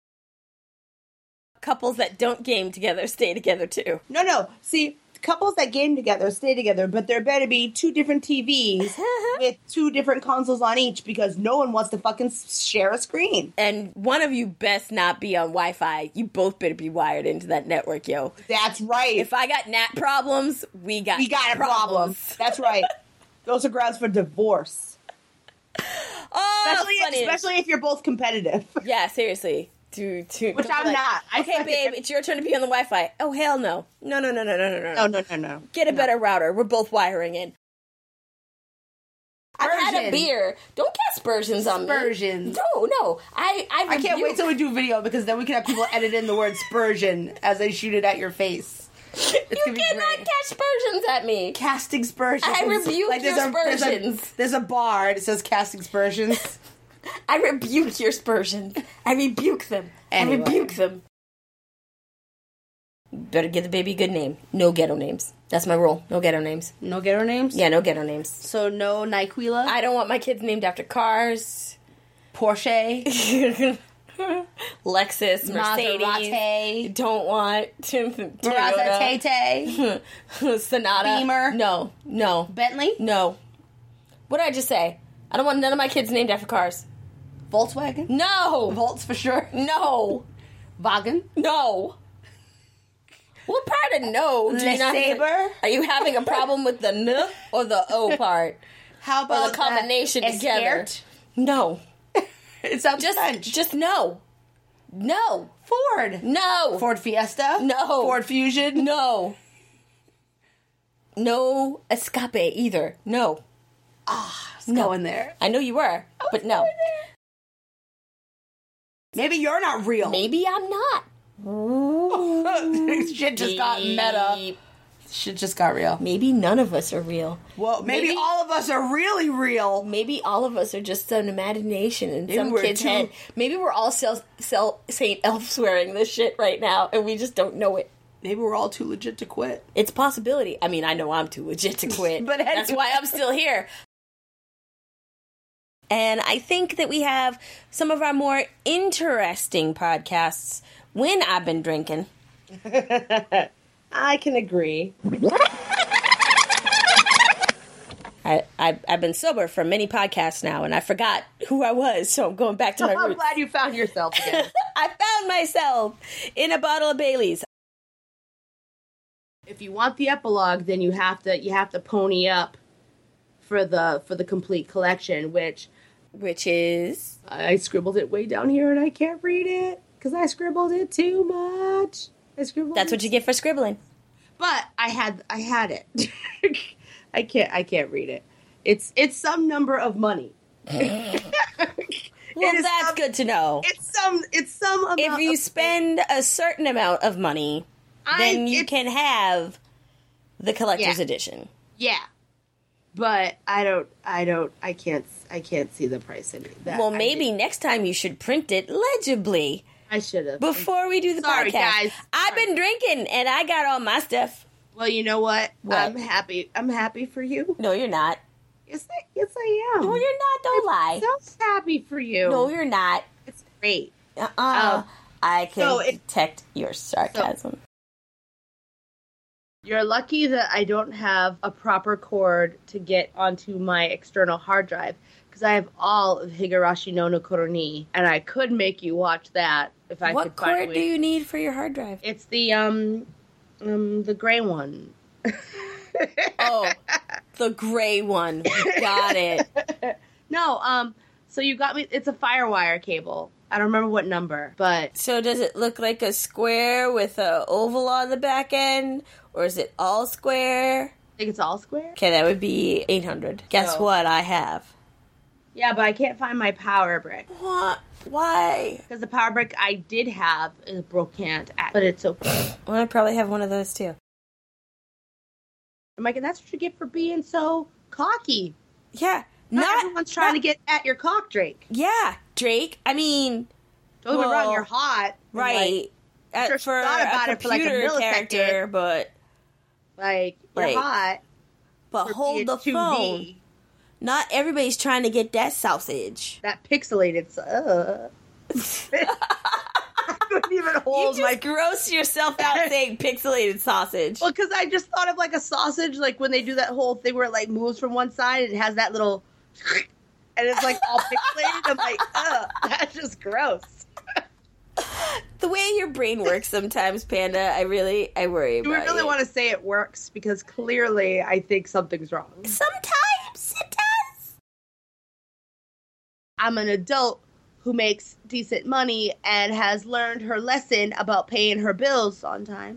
Couples that don't game together stay together too. No. See, couples that game together stay together, but there better be 2 different TVs with 2 different consoles on each because no one wants to fucking share a screen. And one of you best not be on Wi-Fi. You both better be wired into that network, yo. That's right. If I got NAT problems, we got a problem. That's right. Those are grounds for divorce. Oh, funny. especially if you're both competitive. Yeah, seriously. Which I'm not. Okay, babe, it's your turn to be on the Wi-Fi. Oh, hell no. No. No. Get a better router. We're both wiring in. I've had a beer. Don't cast aspersions on me. Aspersions. No. I can't wait till we do video because then we can have people edit in the word spursion as they shoot it at your face. It's you cannot cast aspersions at me. Casting aspersions. I rebuke your aspersions. There's a bar and it says casting aspersions. I rebuke your aspersions. I rebuke them. Anyway. I rebuke them. Better give the baby a good name. No ghetto names. That's my rule. No ghetto names. No ghetto names? Yeah, no ghetto names. So no Nyquila? I don't want my kids named after cars. Porsche? Lexus, Mercedes. Maserati. Don't want Toyota. Maserati. Sonata. Beamer. No. Bentley? No. What did I just say? I don't want none of my kids named after cars. Volkswagen? No. Volts for sure. No. Wagen? No. What part of no do you not Saber? Are you having a problem with the N or the O part? How about or the combination together? Escort? No. It sounds French. Just no. No. Ford? No. Ford Fiesta? No. Ford Fusion? No. No Escape either. No. No in there. I know you were, but no. Maybe you're not real. Maybe I'm not. Shit just got meta. Shit just got real. Maybe none of us are real. Well, maybe all of us are really real. Maybe all of us are just an imagination in Maybe some we're kid's head. Maybe we're all St. Elf swearing this shit right now, and we just don't know it. Maybe we're all too legit to quit. It's a possibility. I mean, I know I'm too legit to quit. But that's why I'm still here. And I think that we have some of our more interesting podcasts when I've been drinking. I can agree. I've been sober for many podcasts now, and I forgot who I was, so I'm going back to my roots. I'm glad you found yourself again. I found myself in a bottle of Bailey's. If you want the epilogue, then you have to pony up for the complete collection, which is I scribbled it way down here and I can't read it because I scribbled it too much. That's what you get for scribbling. But I had it. I can't read it. It's some number of money. Well, that's good to know. It's some amount. If you spend a certain amount of money, then you can have the collector's edition. Yeah. But I can't see the price in it. Well, maybe next time you should print it legibly. I should have. Before we do the podcast. Guys. I've been drinking and I got all my stuff. Well, you know what? I'm happy. I'm happy for you. No, you're not. Yes, I am. No, you're not. Don't lie. I'm so happy for you. No, you're not. It's great. I can detect your sarcasm. You're lucky that I don't have a proper cord to get onto my external hard drive because I have all of Higurashi no Koroni, and I could make you watch that if I could find a way. What cord do you need for your hard drive? It's the gray one. Oh, the gray one. Got it. No, so you got me. It's a FireWire cable. I don't remember what number, but so does it look like a square with a oval on the back end, or is it all square? I think it's all square. Okay, that would be 800. Guess what I have? Yeah, but I can't find my power brick. What? Why? Because the power brick I did have is broken, but it's okay. Well, I probably have one of those too. I'm like, and that's what you get for being so cocky. Yeah. Not everyone's trying to get at your cock, Drake. Yeah, Drake. I mean, don't get me wrong, you're hot, right? Like, for a computer character, but like you're hot. But hold the 2D. Phone. Not everybody's trying to get that sausage. That pixelated. I couldn't even hold you just gross yourself out saying pixelated sausage. Well, because I just thought of like a sausage, like when they do that whole thing where it like moves from one side and it has that little, and it's like all pixelated. I'm like, that's just gross. The way your brain works sometimes, Panda, I worry about it. Do we really want to say it works? Because clearly I think something's wrong. Sometimes it does. I'm an adult who makes decent money and has learned her lesson about paying her bills on time.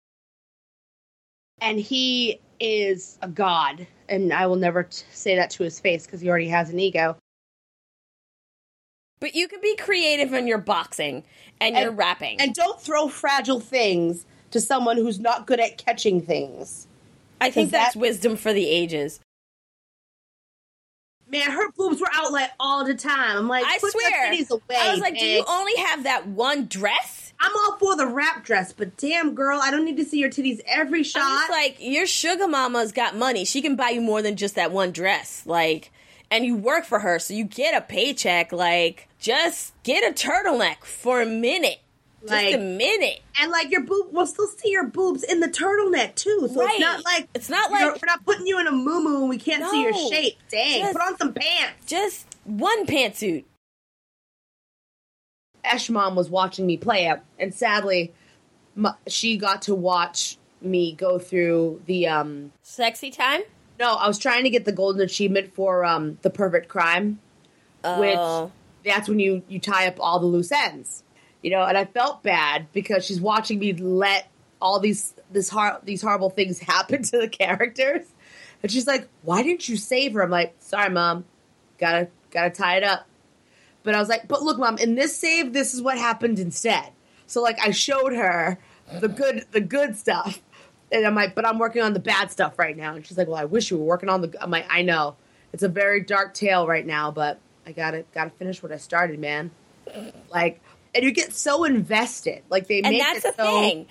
And he is a god. And I will never say that to his face because he already has an ego. But you can be creative in your boxing and your rapping. And don't throw fragile things to someone who's not good at catching things. I think that's wisdom for the ages. Man, her boobs were out like all the time. I'm like, I put swear. your titties away. I was like, do you only have that one dress? I'm all for the wrap dress, but damn, girl, I don't need to see your titties every shot. I'm just like, your sugar mama's got money. She can buy you more than just that one dress. Like, and you work for her, so you get a paycheck. Like, just get a turtleneck for a minute. Just a minute. And like your boob, we'll still see your boobs in the turtleneck too. So it's not like we're not putting you in a muumuu and we can't see your shape. Dang, put on some pants. Just one pantsuit. Esh mom was watching me play it, and sadly, she got to watch me go through the sexy time. No, I was trying to get the golden achievement for the perfect crime, which that's when you tie up all the loose ends. You know, and I felt bad because she's watching me let all these horrible things happen to the characters, and she's like, "Why didn't you save her?" I'm like, "Sorry, Mom, gotta tie it up." But I was like, "But look, Mom, in this save, this is what happened instead." So like, I showed her the good stuff, and I'm like, "But I'm working on the bad stuff right now." And she's like, "Well, I wish you were working on the." I'm like, "I know, it's a very dark tale right now, but I gotta finish what I started, man." Like. And you get so invested. Like, they make it so... And that's the thing.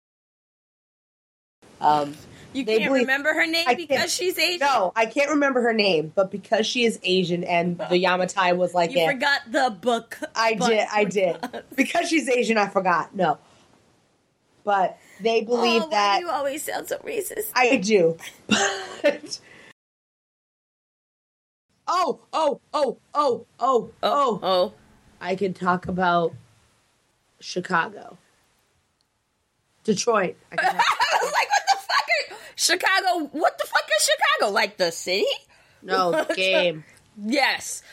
You can't remember her name because she's Asian? No, I can't remember her name. But because she is Asian and the Yamatai was like... You forgot the book. I did. Because she's Asian, I forgot. No. But they believe that... Why do you always sound so racist? I do. But... Oh. I can talk about... Chicago. Detroit. I was like, what the fuck Chicago? What the fuck is Chicago? Like the city? No, game. Yes.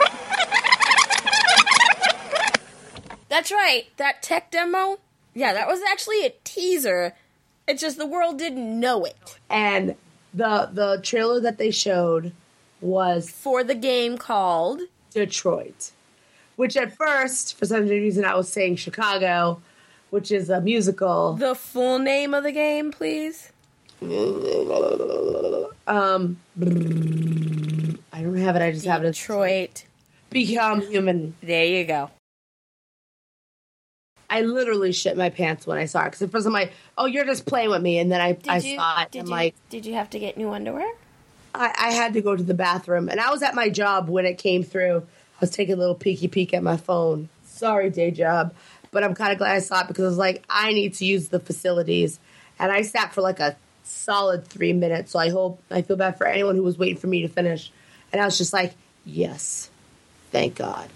That's right. That tech demo, yeah, that was actually a teaser. It's just the world didn't know it. And the trailer that they showed was... for the game called... Detroit. Which at first, for some reason, I was saying Chicago, which is a musical. The full name of the game, please? I don't have it. I just have it. Detroit. Become Human. There you go. I literally shit my pants when I saw it. Because at first I'm like, oh, you're just playing with me. And then I saw it. Did you have to get new underwear? I had to go to the bathroom. And I was at my job when it came through. I was taking a little peeky peek at my phone. Sorry, day job. But I'm kind of glad I saw it because I was like, I need to use the facilities. And I sat for like a solid 3 minutes. So I feel bad for anyone who was waiting for me to finish. And I was just like, yes, thank God.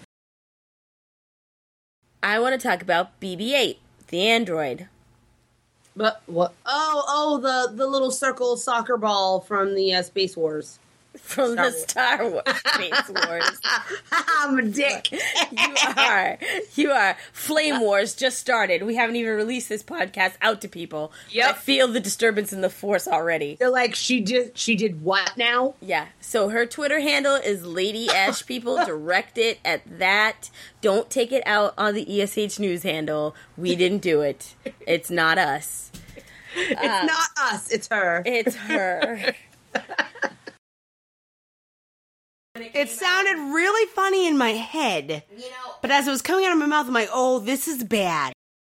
I want to talk about BB-8, the android. But what? Oh, the little circle soccer ball from the Space Wars. From the Star Wars Space Wars. I'm a dick. You are. Flame Wars just started. We haven't even released this podcast out to people. Yep. I feel the disturbance in the force already. They're like, she did what now? Yeah. So her Twitter handle is Lady Ash. People direct it at that. Don't take it out on the ESH News handle. We didn't do it. It's not us. It's not us. It's her. It's her. It sounded really funny in my head, but as it was coming out of my mouth, I'm like, oh, this is bad.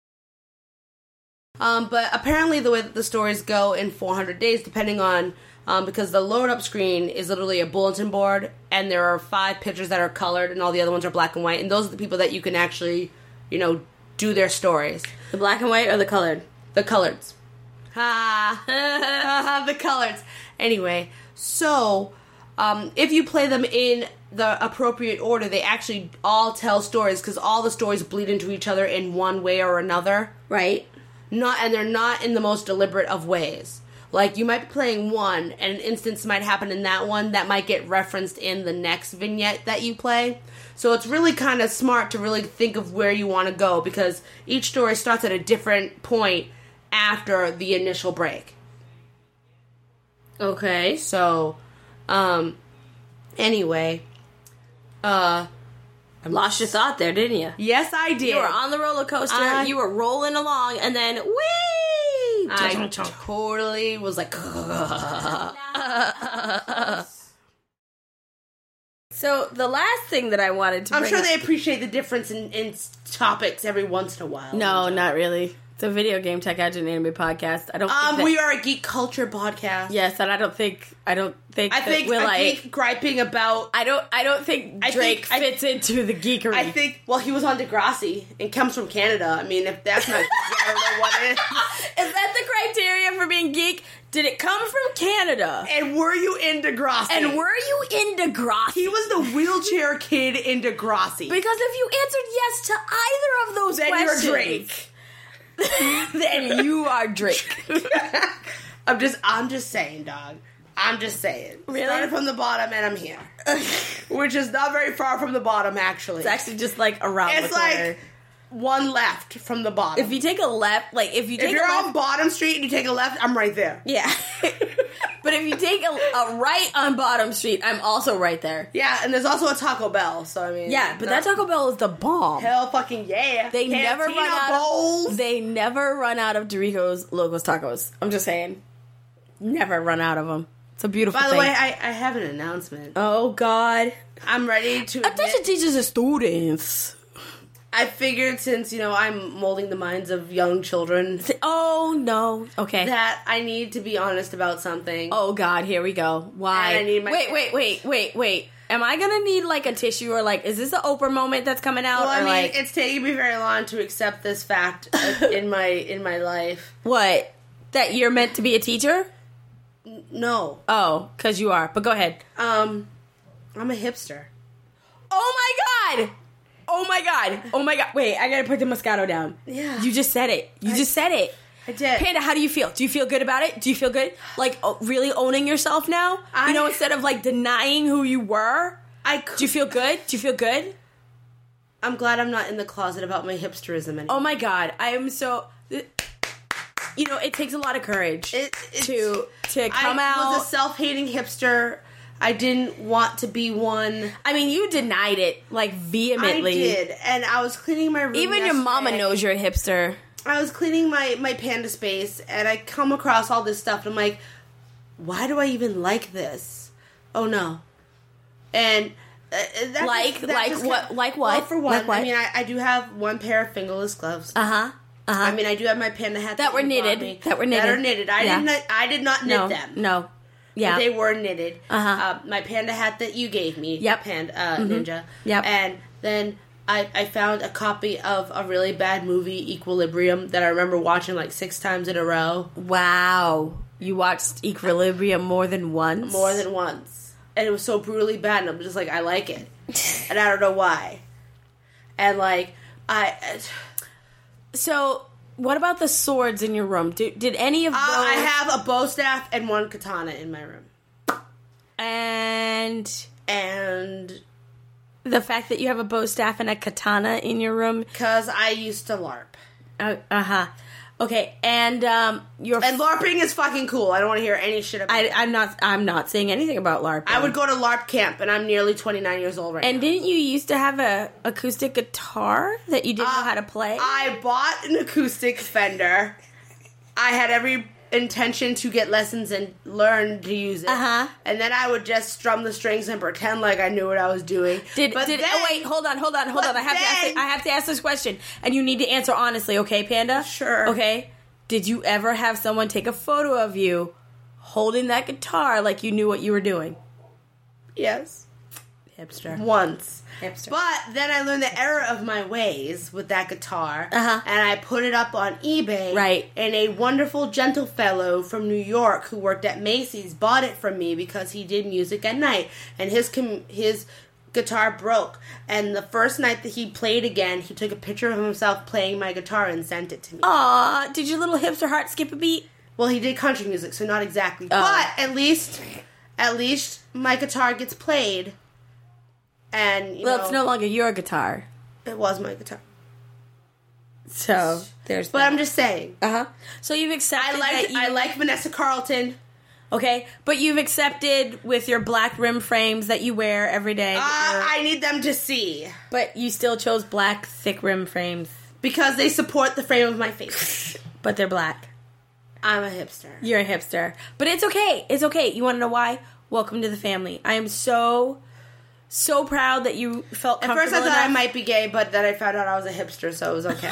But apparently the way that the stories go in 400 days, depending on, because the load-up screen is literally a bulletin board, and there are 5 pictures that are colored, and all the other ones are black and white, and those are the people that you can actually, do their stories. The black and white or the colored? The coloreds. The coloreds. Anyway, so... if you play them in the appropriate order, they actually all tell stories because all the stories bleed into each other in one way or another. Right. And they're not in the most deliberate of ways. Like, you might be playing one, and an instance might happen in that one that might get referenced in the next vignette that you play. So it's really kind of smart to really think of where you want to go, because each story starts at a different point after the initial break. Okay. So, anyway, Lost your thought there, didn't you? yes, I did. You were on the roller coaster, you were rolling along, and then, whee! I totally was like, So, the last thing that I wanted to I'm bring sure up- they appreciate the difference in topics every once in a while. No, not really. It's a video game tech gadget and anime podcast. I don't think that- We are a geek culture podcast. Yes, and I think I think a geek griping about. I don't think Drake fits into the geekery. I think, well, he was on Degrassi and comes from Canada. I mean, if that's not geek, I don't know what is. Is that the criteria for being geek? Did it come from Canada? And were you in Degrassi? And were you in Degrassi? He was the wheelchair kid in Degrassi. Because if you answered yes to either of those Then questions, you're Drake. then you are Drake. I'm just saying, dog. I'm just saying. Really? Started from the bottom and I'm here. Which is not very far from the bottom, actually. It's actually just like around the corner. It's like one left from the bottom. If you take a left, like if you take if you're a left, on Bottom Street and you take a left, I'm right there. yeah. But if you take a right on Bottom Street, I'm also right there. Yeah, and there's also a Taco Bell, so I mean... Yeah, but that Taco Bell is the bomb. Hell fucking yeah. They never run out bowls. They never run out of Doritos Locos Tacos. I'm just saying. Never run out of them. It's a beautiful By thing. the way, I have an announcement. Oh, God. I'm ready to Attention teachers and students. I figured since, I'm molding the minds of young children... Oh, no. Okay. that I need to be honest about something. Oh, God. Here we go. Why? And I need my... Wait. Am I going to need, like, a tissue or, like, is this an Oprah moment that's coming out? Well, I or, mean, like, it's taken me very long to accept this fact in my life. what? That you're meant to be a teacher? No. Oh, because you are. But go ahead. I'm a hipster. Oh, my God. Wait, I gotta put the Moscato down. Yeah. You just said it. You just said it. I did. Panda, how do you feel? Do you feel good about it? Do you feel good? Like, really owning yourself now? Instead of, like, denying who you were? Do you feel good? I'm glad I'm not in the closet about my hipsterism anymore. Oh, my God. I am so... it takes a lot of courage to come out. I was a self-hating hipster. I didn't want to be one. I mean, you denied it, like, vehemently. I did, and I was cleaning my room Even your mama knows you're a hipster. I was cleaning my Panda space, and I come across all this stuff, and I'm like, why do I even like this? Oh, no. And... Like what? Well, for one, Like what? I mean, I do have one pair of fingerless gloves. Uh-huh. I mean, I do have my Panda hat that were you bought knitted. me. That were knitted. That are knitted. I did not knit them. No. Yeah. But they were knitted. Uh-huh. My Panda hat that you gave me. Yep. Ninja. Yep. And then I found a copy of a really bad movie, Equilibrium, that I remember watching like 6 times in a row. Wow. You watched Equilibrium more than once? More than once. And it was so brutally bad, and I'm just like, I like it. And I don't know why. And like, So, what about the swords in your room? Did any of those... I have a bow staff and 1 katana in my room. And the fact that you have a bow staff and a katana in your room... Because I used to LARP. Uh-huh. Okay, and your... And LARPing is fucking cool. I don't want to hear any shit about it. I'm not saying anything about LARPing. I would go to LARP camp, and I'm nearly 29 years old right now. And didn't you used to have a acoustic guitar that you didn't know how to play? I bought an acoustic Fender. I had every intention to get lessons and learn to use it. Uh-huh. And then I would just strum the strings and pretend like I knew what I was doing. Wait, hold on. I have to ask this question, and you need to answer honestly, okay, Panda? Sure. Okay. Did you ever have someone take a photo of you holding that guitar like you knew what you were doing? Yes. Hipster. Once. Hipster. But then I learned the error of my ways with that guitar, Uh-huh. and I put it up on eBay. Right. And a wonderful gentle fellow from New York who worked at Macy's bought it from me because he did music at night, and his guitar broke. And the first night that he played again, he took a picture of himself playing my guitar and sent it to me. Aw, did your little hipster heart skip a beat? Well, he did country music, so not exactly. But at least my guitar gets played. And, you know, it's no longer your guitar. It was my guitar. So, there's But that. I'm just saying. Uh-huh. So you've accepted I like Vanessa Carlton. Okay, but you've accepted with your black rim frames that you wear every day. I need them to see. But you still chose black thick rim frames. Because they support the frame of my face. But they're black. I'm a hipster. You're a hipster. But it's okay. It's okay. You want to know why? Welcome to the family. I am so proud that you felt At comfortable first I thought I enough. might be gay, but then I found out I was a hipster, so it was okay.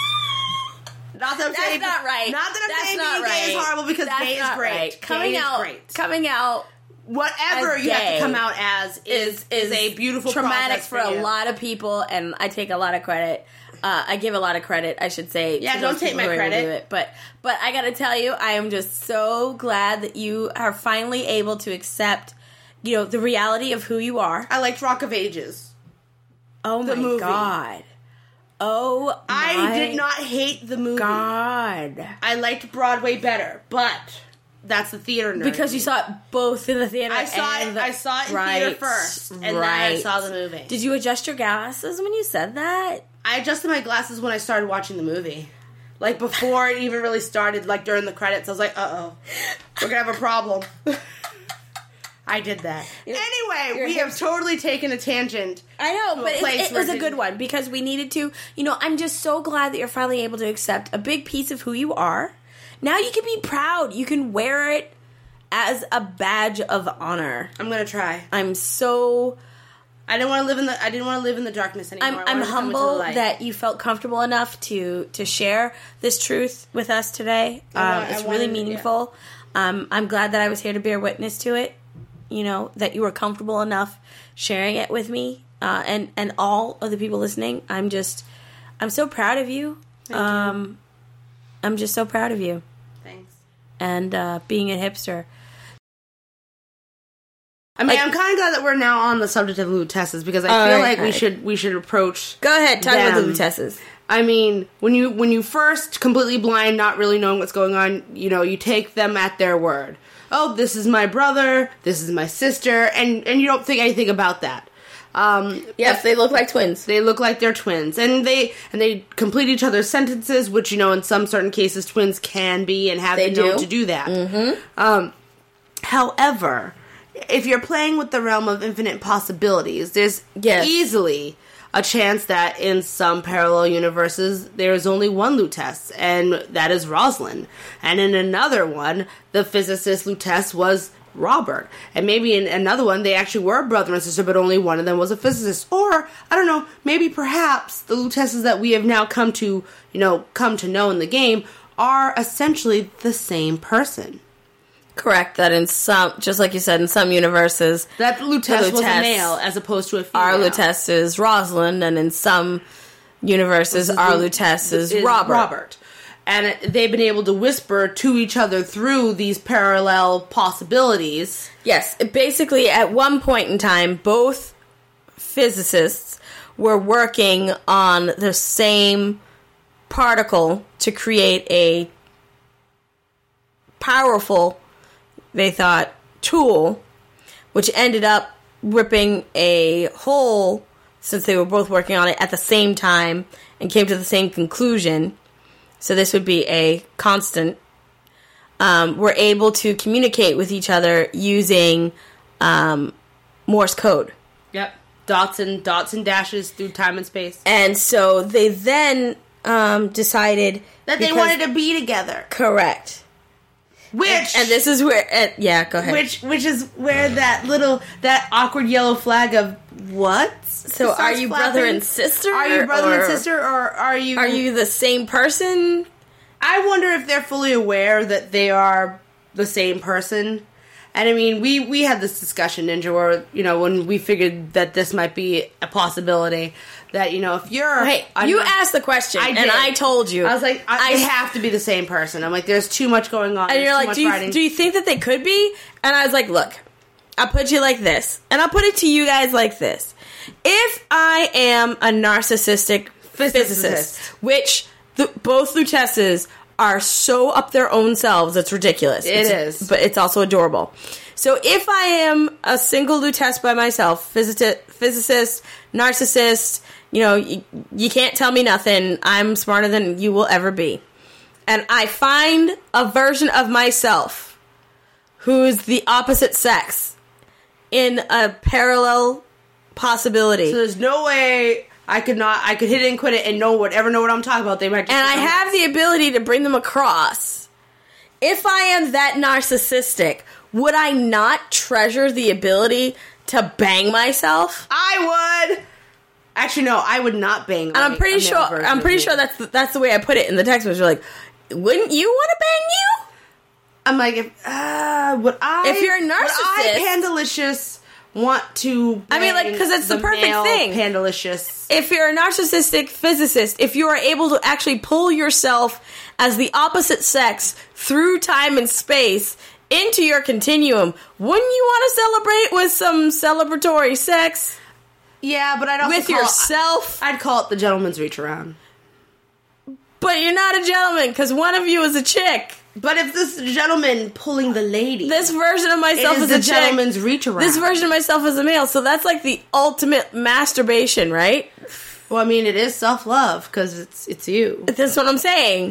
Not that I'm That's saying, not right. Not that I'm That's saying not being gay is right. horrible, because That's gay is not great. right. Gay Coming out whatever as you have gay to come out as is a beautiful traumatic process for a you. lot of people, and I take a lot of credit. I give a lot of credit, I should say. Yeah, to don't those take people my who are able to credit. do it. But I gotta tell you, I am just so glad that you are finally able to accept, you know, the reality of who you are. I liked Rock of Ages. Oh my movie. God. Oh I my did not hate the movie. God. I liked Broadway better, but that's the theater nerd. Because you saw it both in the theater. I saw and it. the- I saw it in right, theater first, and then I saw the movie. Did you adjust your glasses when you said that? I adjusted my glasses when I started watching the movie. Like, before it even really started, like, during the credits, I was like, uh-oh, we're gonna have a problem. I did that. Anyway, we have totally taken a tangent. I know, but it was a where good one because we needed to. You know, I'm just so glad that you're finally able to accept a big piece of who you are. Now you can be proud. You can wear it as a badge of honor. I'm gonna try. I'm so. I didn't want to live in the. I didn't want to live in the darkness anymore. I'm humble that you felt comfortable enough to share this truth with us today. It's really meaningful. I'm glad that I was here to bear witness to it. You know, that you were comfortable enough sharing it with me and all of the people listening. I'm so proud of you. I'm just so proud of you. Thanks. And being a hipster. I mean, I'm kind of glad that we're now on the subject of Lutesses because I feel like we should approach. Go ahead, talk about the them. Lutesses. I mean, when you first completely blind, not really knowing what's going on, you know, you take them at their word. Oh, this is my brother, this is my sister, and you don't think anything about that. Yes, they look like twins. They look like they're twins, and they complete each other's sentences, which, you know, in some certain cases, twins can be and have been known to do that. Mm-hmm. However, if you're playing with the realm of infinite possibilities, there's easily a chance that in some parallel universes there is only one Lutece, and that is Rosalind. And in another one, the physicist Lutece was Robert. And maybe in another one, they actually were brother and sister, but only one of them was a physicist. Or, I don't know, maybe perhaps the Luteces that we have now come to know in the game are essentially the same person. Correct, that in some, just like you said, in some universes, that Lutece was a male as opposed to a female. Our Lutece is Rosalind, and in some universes, our Lutece is Robert. And they've been able to whisper to each other through these parallel possibilities. Yes, basically, at one point in time, both physicists were working on the same particle to create a powerful, they thought, tool, which ended up ripping a hole, since they were both working on it at the same time and came to the same conclusion. So this would be a constant. Were able to communicate with each other using Morse code. Yep. Dots and dashes through time and space. And so they then decided that they wanted to be together. Correct. And this is where, go ahead. Which is where that awkward yellow flag of what? So are you brother and sister? Are you brother and sister, or are you the same person? I wonder if they're fully aware that they are the same person. And I mean, we had this discussion, Ninja, where, you know, when we figured that this might be a possibility, that, you know, if you're... Hey, you asked the question, and I told you. I was like, they have to be the same person. I'm like, there's too much going on. And you're like, do you think that they could be? And I was like, look, I'll put you like this, and I'll put it to you guys like this. If I am a narcissistic physicist, which both Luteces are so up their own selves, it's ridiculous. It is. But it's also adorable. So if I am a single Lutece by myself, physicist, narcissist, you can't tell me nothing, I'm smarter than you will ever be, and I find a version of myself who's the opposite sex in a parallel possibility. So there's no way I could hit it and quit it and know what I'm talking about. They might just and I have the ability to bring them across. If I am that narcissistic, would I not treasure the ability to bang myself? I would. Actually, no, I would not bang. And I'm pretty sure that's the way I put it in the text message. Like, wouldn't you want to bang you? I'm like, if you're a narcissist, would I, Pandalicious, want to bang because it's the perfect thing. Pandalicious. If you're a narcissistic physicist, if you are able to actually pull yourself as the opposite sex through time and space into your continuum, wouldn't you want to celebrate with some celebratory sex? Yeah, but I'd also with yourself. I'd call it the gentleman's reach around. But you're not a gentleman because one of you is a chick. But if this gentleman pulling the lady, this version of myself is a chick. Gentleman's reach around. This version of myself is a male, so that's like the ultimate masturbation, right? Well, I mean, it is self-love because it's you. That's what I'm saying.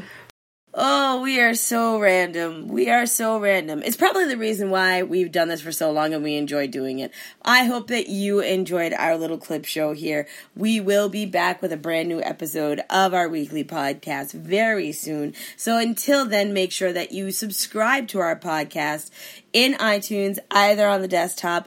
Oh, we are so random. We are so random. It's probably the reason why we've done this for so long and we enjoy doing it. I hope that you enjoyed our little clip show here. We will be back with a brand new episode of our weekly podcast very soon. So until then, make sure that you subscribe to our podcast in iTunes, either on the desktop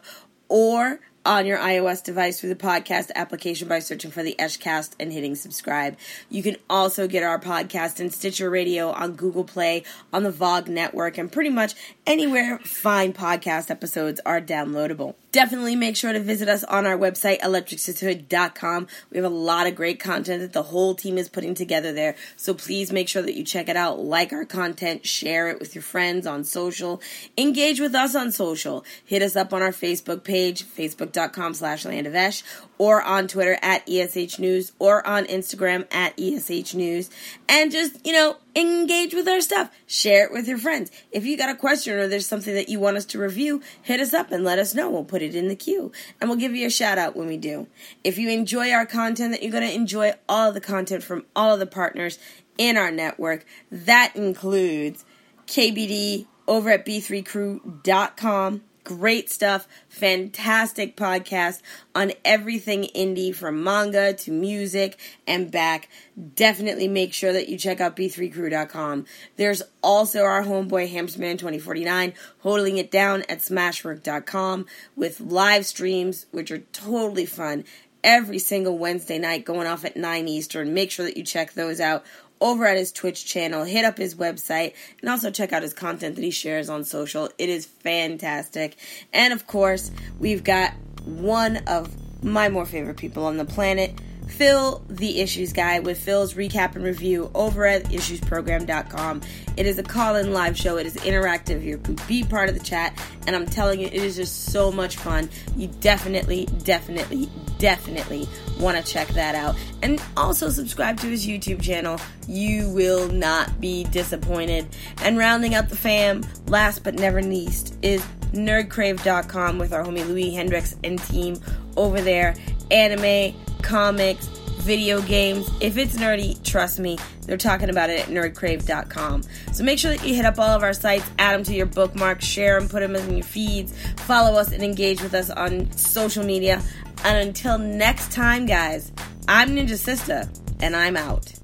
or on your iOS device through the podcast application by searching for the Eshcast and hitting subscribe. You can also get our podcast in Stitcher Radio, on Google Play, on the VOG network, and pretty much anywhere fine podcast episodes are downloadable. Definitely make sure to visit us on our website, electricsisterhood.com. We have a lot of great content that the whole team is putting together there, so please make sure that you check it out, like our content, share it with your friends on social, engage with us on social, hit us up on our Facebook page, facebook.com/landovesh, or on Twitter at ESH News, or on Instagram at ESH News, and just, engage with our stuff. Share it with your friends. If you got a question or there's something that you want us to review, hit us up and let us know. We'll put it in the queue, and we'll give you a shout out when we do. If you enjoy our content, that you're going to enjoy all of the content from all of the partners in our network. That includes KBD over at b3crew.com. Great stuff, fantastic podcast on everything indie from manga to music and back. Definitely make sure that you check out b3crew.com. There's also our homeboy Hamsterman 2049 holding it down at smashwork.com with live streams, which are totally fun, every single Wednesday night going off at 9 Eastern. Make sure that you check those out over at his Twitch channel. Hit up his website and also check out his content that he shares on social. It is fantastic. And of course, we've got one of my more favorite people on the planet, Phil, the Issues Guy, with Phil's recap and review over at issuesprogram.com. It is a call-in live show. It is interactive. You can be part of the chat, and I'm telling you, it is just so much fun. You definitely want to check that out. And also subscribe to his YouTube channel. You will not be disappointed. And rounding out the fam, last but never least, is nerdcrave.com with our homie Louis Hendricks and team over there. Anime, comics, video games. If it's nerdy, trust me, they're talking about it at nerdcrave.com. So make sure that you hit up all of our sites, add them to your bookmarks, share them, put them in your feeds, follow us and engage with us on social media. And until next time, guys, I'm Ninja Sister, and I'm out.